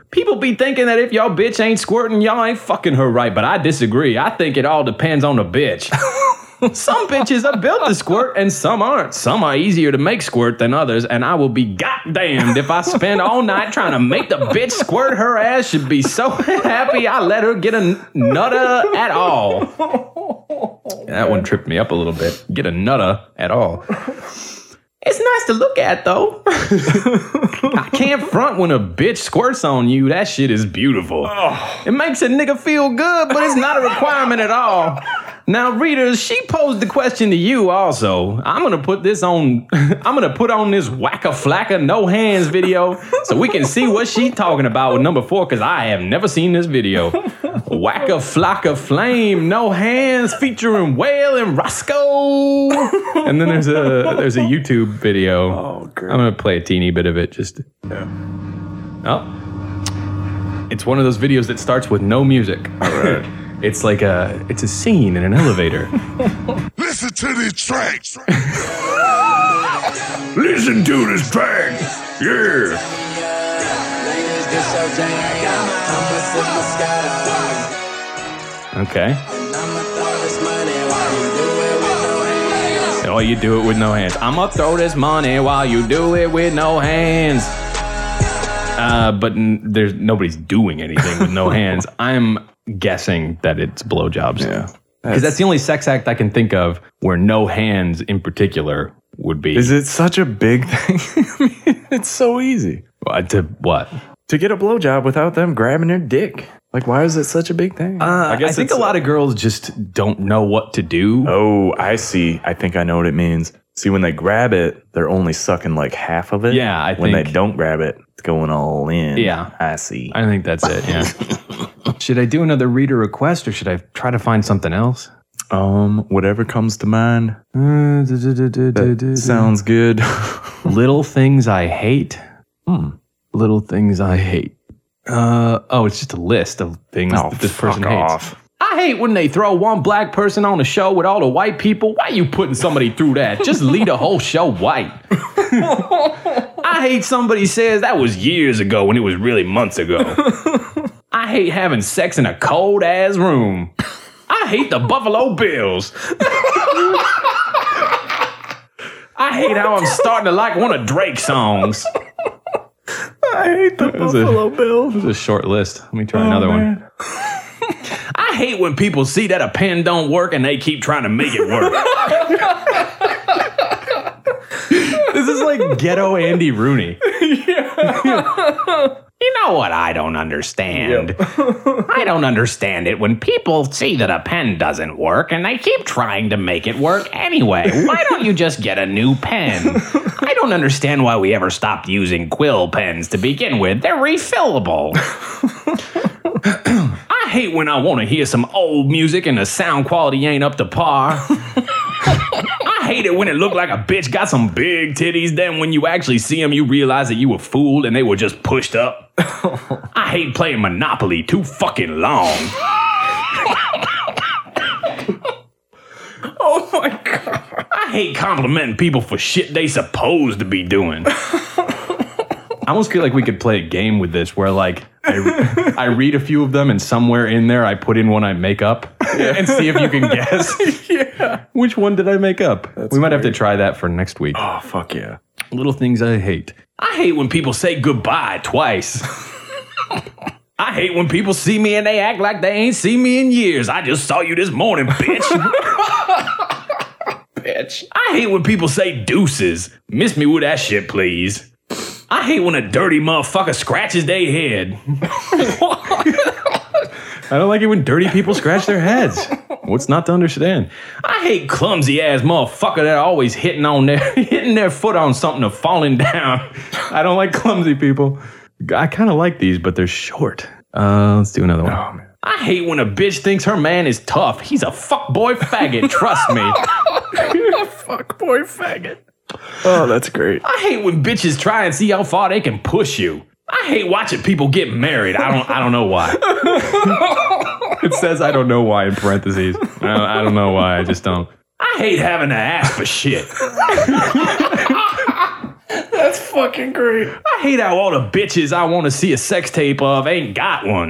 People be thinking that if y'all bitch ain't squirting, y'all ain't fucking her right, but I disagree. I think it all depends on the bitch. Some bitches are built to squirt and some aren't. Some are easier to make squirt than others, and I will be goddamned if I spend all night trying to make the bitch squirt. Her ass should be so happy I let her get a nutter at all. That one tripped me up a little bit. Get a nutter at all. It's nice to look at, though. I can't front when a bitch squirts on you. That shit is beautiful. Oh. It makes a nigga feel good, but it's not a requirement at all. Now, readers, she posed the question to you also. I'm going to put this on, I'm going to put on this wacka flacka no hands video so we can see what she's talking about with number four, because I have never seen this video. Wacka flacka flame, no hands, featuring Whale and Roscoe. And then there's a there's a YouTube video. Oh, great. I'm going to play a teeny bit of it. Just, Yeah. oh. It's one of those videos that starts with no music. All right. It's like a, it's a scene in an elevator. Listen to these tracks. Listen to this track. Yeah. Okay. Oh, you do it with no hands. I'ma throw this money while you do it with no hands. Uh, but n- there's nobody's doing anything with no hands. I'm guessing that it's blowjobs. Yeah. Because that's the only sex act I can think of where no hands in particular would be. Is it such a big thing? I mean, it's so easy. Uh, to what? To get a blowjob without them grabbing their dick. Like, why is it such a big thing? Uh, I, I think a lot of girls just don't know what to do. Oh, I see. I think I know what it means. See, when they grab it, they're only sucking like half of it. Yeah, I When think- they don't grab it, it's going all in. Yeah. I see. I think that's it, yeah. Should I do another reader request or should I try to find something else? Um, whatever comes to mind. Uh, That sounds good. Little things I hate. Hmm. Little things I hate. Uh, oh, it's just a list of things Oh, that this fuck person hates. off. I hate when they throw one black person on a show with all the white people. Why you putting somebody through that? Just leave the whole show white. I hate somebody says that was years ago when it was really months ago. I hate having sex in a cold ass room. I hate the Buffalo Bills. I hate how I'm starting to like one of Drake's songs. I hate the Buffalo Bills. This is a short list. Let me try another one. I hate when people see that a pen don't work and they keep trying to make it work. This is like ghetto Andy Rooney. You know what I don't understand? I don't understand it when people see that a pen doesn't work and they keep trying to make it work anyway. Why don't you just get a new pen? I don't understand why we ever stopped using quill pens to begin with. They're refillable. I hate when I want to hear some old music and the sound quality ain't up to par. I hate it when it looked like a bitch got some big titties. Then when you actually see them, you realize that you were fooled and they were just pushed up. I hate playing Monopoly too fucking long. Oh my God. I hate complimenting people for shit they supposed to be doing. I almost feel like we could play a game with this where, like, I, I read a few of them and somewhere in there I put in one I make up and see if you can guess. Yeah. Which one did I make up? That's we might have to weird. try that for next week. Oh, fuck yeah. Little things I hate. I hate when people say goodbye twice. I hate when people see me and they act like they ain't seen me in years. I just saw you this morning, bitch. Bitch. I hate when people say deuces. Miss me with that shit, please. I hate when a dirty motherfucker scratches their head. I don't like it when dirty people scratch their heads. What's not to understand? I hate clumsy ass motherfucker that are always hitting on their hitting their foot on something or falling down. I don't like clumsy people. I kind of like these, but they're short. Uh, let's do another one. Oh, man. I hate when a bitch thinks her man is tough. He's a fuckboy faggot. Trust me. Fuck boy faggot. Oh, that's great. I hate when bitches try and see how far they can push you. I hate watching people get married. I don't. I don't know why. It says I don't know why in parentheses. I don't, I don't know why. I just don't. I hate having to ask for shit. That's fucking great. I I hate how all the bitches I want to see a sex tape of ain't got one.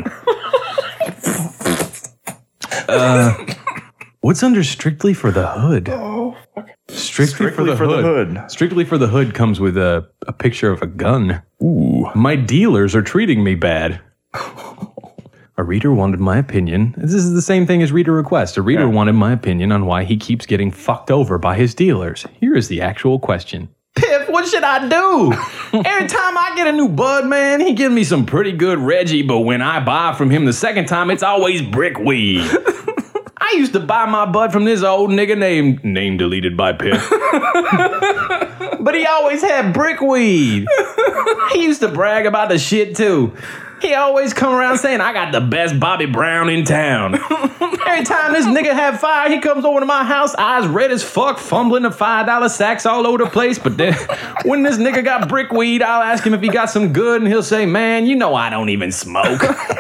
uh, what's under Strictly for the Hood? Oh, Strictly, Strictly for, the, for the hood. Hood. Strictly for the Hood comes with a, a picture of a gun. Ooh. My dealers are treating me bad. A reader wanted my opinion. This is the same thing as reader request. A reader Yeah. wanted my opinion on why he keeps getting fucked over by his dealers. Here is the actual question. Piff, what should I do? Every time I get a new bud, man, he gives me some pretty good Reggie, but when I buy from him the second time, it's always brick weed. I used to buy my bud from this old nigga named, name deleted by Piff. But he always had brick weed. He used to brag about the shit too. He always come around saying, I got the best Bobby Brown in town. Every time this nigga have fire, he comes over to my house, eyes red as fuck, fumbling the five dollar sacks all over the place. But then when this nigga got brick weed, I'll ask him if he got some good, and he'll say, man, you know I don't even smoke.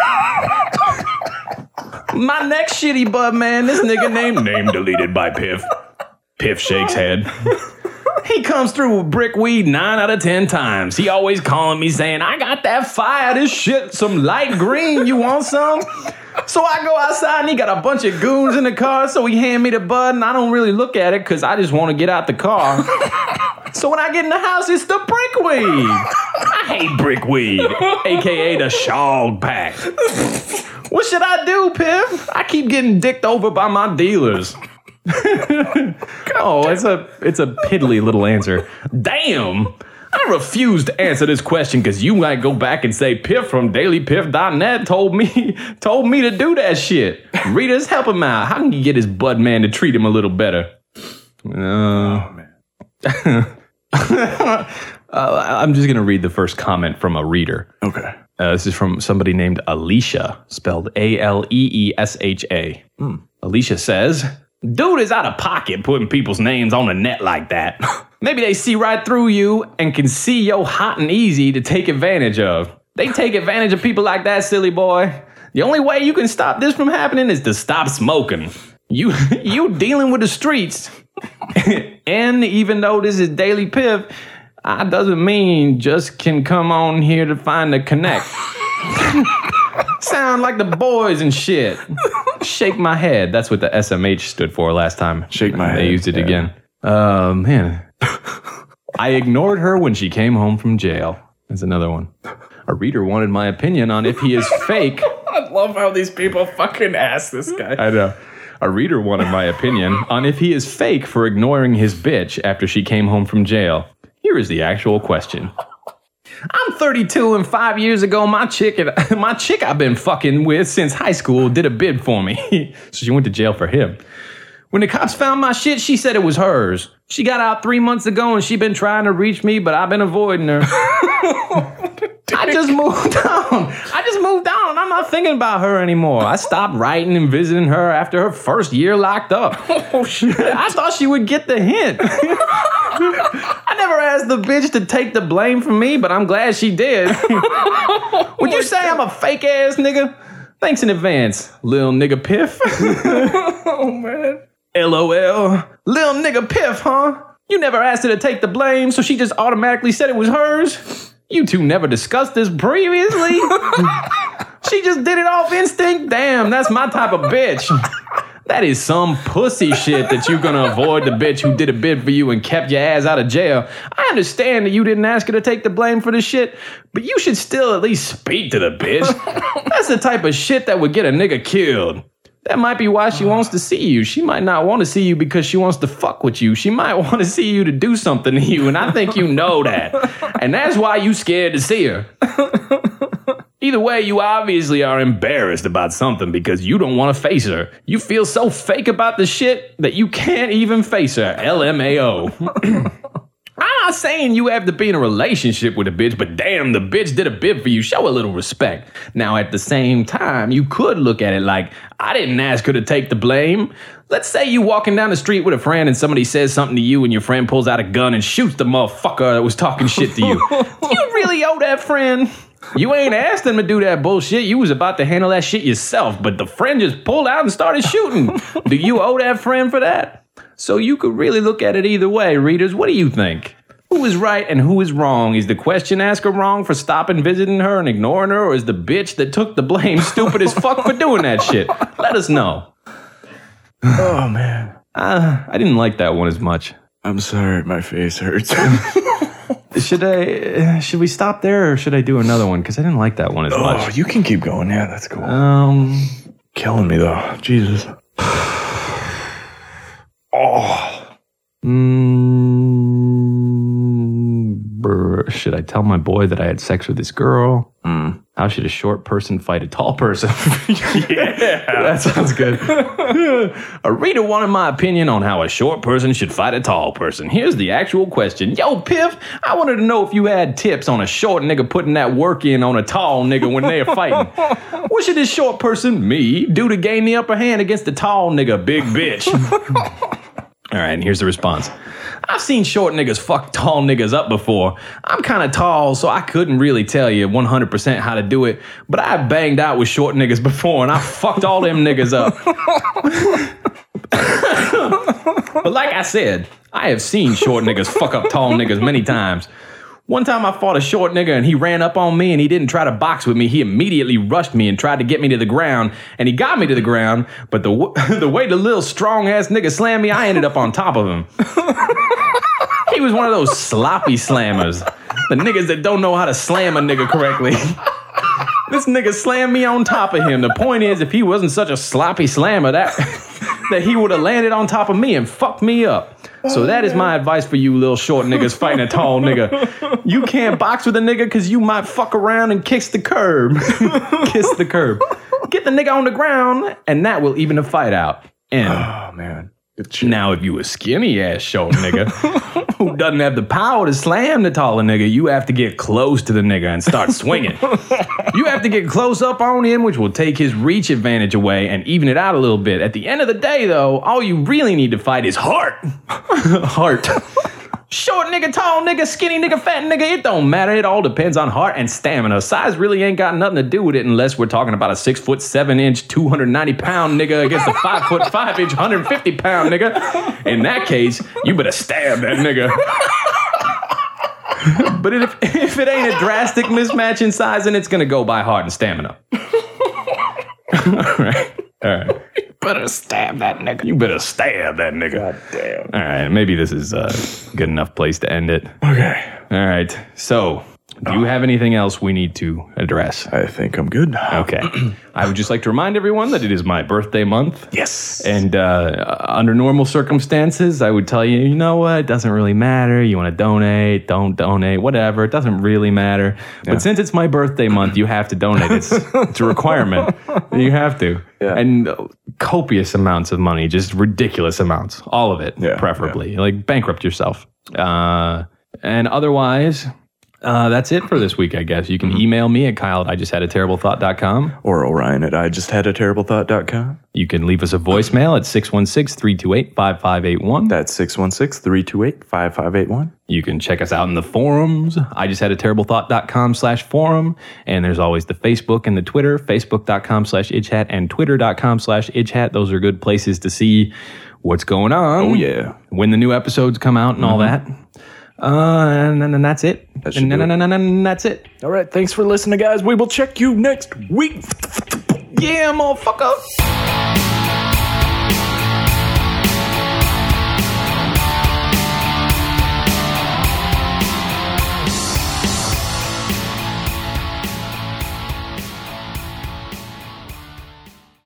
My next shitty bud, man, this nigga named, name deleted by Piff. Piff shakes head. He comes through with brick weed nine out of ten times. He always calling me saying, I got that fire, this shit, some light green, you want some? So I go outside and he got a bunch of goons in the car, so he hand me the bud and I don't really look at it because I just want to get out the car. So when I get in the house, it's the brick weed. I hate brick weed, A K A the Shog Pack. What should I do, Piff? I keep getting dicked over by my dealers. Oh, it's a it's a piddly little answer. Damn! I refuse to answer this question because you might go back and say Piff from daily piff dot net told me told me to do that shit. Readers, help him out. How can you get his bud man to treat him a little better? Uh, oh man. uh, I'm just gonna read the first comment from a reader. Okay. Uh, this is from somebody named Alicia, spelled A L E E S H A. Mm. Alicia says, dude is out of pocket putting people's names on the net like that. Maybe they see right through you and can see yo hot and easy to take advantage of. They take advantage of people like that, silly boy. The only way you can stop this from happening is to stop smoking. You you dealing with the streets. And even though this is Daily Piff, I doesn't mean just can come on here to find a connect. Sound like the boys and shit. Shake my head. That's what the S M H stood for last time. Shake my head. They used it yeah. again. Oh, man. I ignored her when she came home from jail. That's another one. A reader wanted my opinion on if he is fake. I love how these people fucking ask this guy. I know. A reader wanted my opinion on if he is fake for ignoring his bitch after she came home from jail. Here is the actual question. I'm thirty-two and five years ago, my chick, my chick I've been fucking with since high school did a bid for me. So she went to jail for him. When the cops found my shit, she said it was hers. She got out three months ago and she been trying to reach me, but I've been avoiding her. I just moved on. I just moved on and I'm not thinking about her anymore. I stopped writing and visiting her after her first year locked up. Oh, shit. I thought she would get the hint. I never asked the bitch to take the blame from me, but I'm glad she did. Would you say I'm a fake ass nigga? Thanks in advance, lil nigga Piff. Oh, man. LOL. Lil nigga Piff, huh? You never asked her to take the blame, so she just automatically said it was hers? You two never discussed this previously? She just did it off instinct? Damn, that's my type of bitch. That is some pussy shit that you're gonna avoid the bitch who did a bid for you and kept your ass out of jail. I understand that you didn't ask her to take the blame for the shit, but you should still at least speak to the bitch. That's the type of shit that would get a nigga killed. That might be why she wants to see you. She might not want to see you because she wants to fuck with you. She might want to see you to do something to you, and I think you know that. And that's why you scared to see her. Either way, you obviously are embarrassed about something because you don't want to face her. You feel so fake about the shit that you can't even face her. L M A O. I'm not saying you have to be in a relationship with a bitch, but damn, the bitch did a bid for you. Show a little respect. Now, at the same time, you could look at it like, I didn't ask her to take the blame. Let's say you walking down the street with a friend and somebody says something to you and your friend pulls out a gun and shoots the motherfucker that was talking shit to you. Do you really owe that friend? You ain't asked them to do that bullshit. You was about to handle that shit yourself, but the friend just pulled out and started shooting. Do you owe that friend for that? So you could really look at it either way, readers. What do you think? Who is right and who is wrong? Is the question asker wrong for stopping visiting her and ignoring her, or is the bitch that took the blame stupid as fuck for doing that shit? Let us know. Oh, man. Uh, I didn't like that one as much. I'm sorry, my face hurts. Should I? Should we stop there, or should I do another one? Because I didn't like that one as Oh, much. you can keep going. Yeah, that's cool. Um, Killing me, though. Jesus. Oh. mm, brr, should I tell my boy that I had sex with this girl? Mm. How should a short person fight a tall person? Yeah, that sounds good. A reader wanted my opinion on how a short person should fight a tall person. Here's the actual question. Yo, Piff, I wanted to know if you had tips on a short nigga putting that work in on a tall nigga when they are fighting. What should this short person, me, do to gain the upper hand against the tall nigga, big bitch? All right, and here's the response. I've seen short niggas fuck tall niggas up before. I'm kind of tall, so I couldn't really tell you one hundred percent how to do it, but I banged out with short niggas before, and I fucked all them niggas up. But like I said, I have seen short niggas fuck up tall niggas many times. One time I fought a short nigga and he ran up on me and he didn't try to box with me. He immediately rushed me and tried to get me to the ground, and he got me to the ground, but the w- the way the little strong ass nigga slammed me, I ended up on top of him. He was one of those sloppy slammers. The niggas that don't know how to slam a nigga correctly. This nigga slammed me on top of him. The point is, if he wasn't such a sloppy slammer, that that he would have landed on top of me and fucked me up. So that is my advice for you little short niggas fighting a tall nigga. You can't box with a nigga because you might fuck around and kiss the curb. Kiss the curb. Get the nigga on the ground, and that will even the fight out. And Oh, man. Good shit. now, if you a skinny ass short nigga who doesn't have the power to slam the taller nigga, you have to get close to the nigga and start swinging. You have to get close up on him, which will take his reach advantage away and even it out a little bit. At the end of the day, though, all you really need to fight is heart. Heart. Short nigga, tall nigga, skinny nigga, fat nigga, it don't matter. It all depends on heart and stamina. Size really ain't got nothing to do with it unless we're talking about a six foot seven inch, two hundred ninety pound nigga against a five foot five inch, one hundred fifty pound nigga. In that case, you better stab that nigga. But if, if it ain't a drastic mismatch in size, then it's gonna go by heart and stamina. All right. All right. Better stab that nigga. You better stab that nigga. God damn. All right, maybe this is a good enough place to end it. Okay. All right, so do you have anything else we need to address? I think I'm good. Okay. I would just like to remind everyone that it is my birthday month. Yes. And uh, under normal circumstances, I would tell you, you know what, it doesn't really matter. You want to donate, don't donate, whatever. It doesn't really matter. Yeah. But since it's my birthday month, you have to donate. It's, it's a requirement. You have to. Yeah. And copious amounts of money, just ridiculous amounts. All of it, Yeah, preferably. Like bankrupt yourself. Uh, and otherwise... Uh, that's it for this week, I guess. You can mm-hmm. email me at Kyle at I just had a terrible thought dot com. Or Orion at I just had a terrible thought dot com. You can leave us a voicemail at six one six, three two eight, five five eight one. That's six one six, three two eight, five five eight one. You can check us out in the forums. I just had a terrible thought dot com slash forum. And there's always the Facebook and the Twitter, facebook dot com slash itchhat and twitter dot com slash itchhat. Those are good places to see what's going on. Oh, yeah. When the new episodes come out and mm-hmm. all that. Uh, and, and, and that's it. That and, and, and, and, and that's it. All right. Thanks for listening, guys. We will check you next week. Yeah, motherfucker.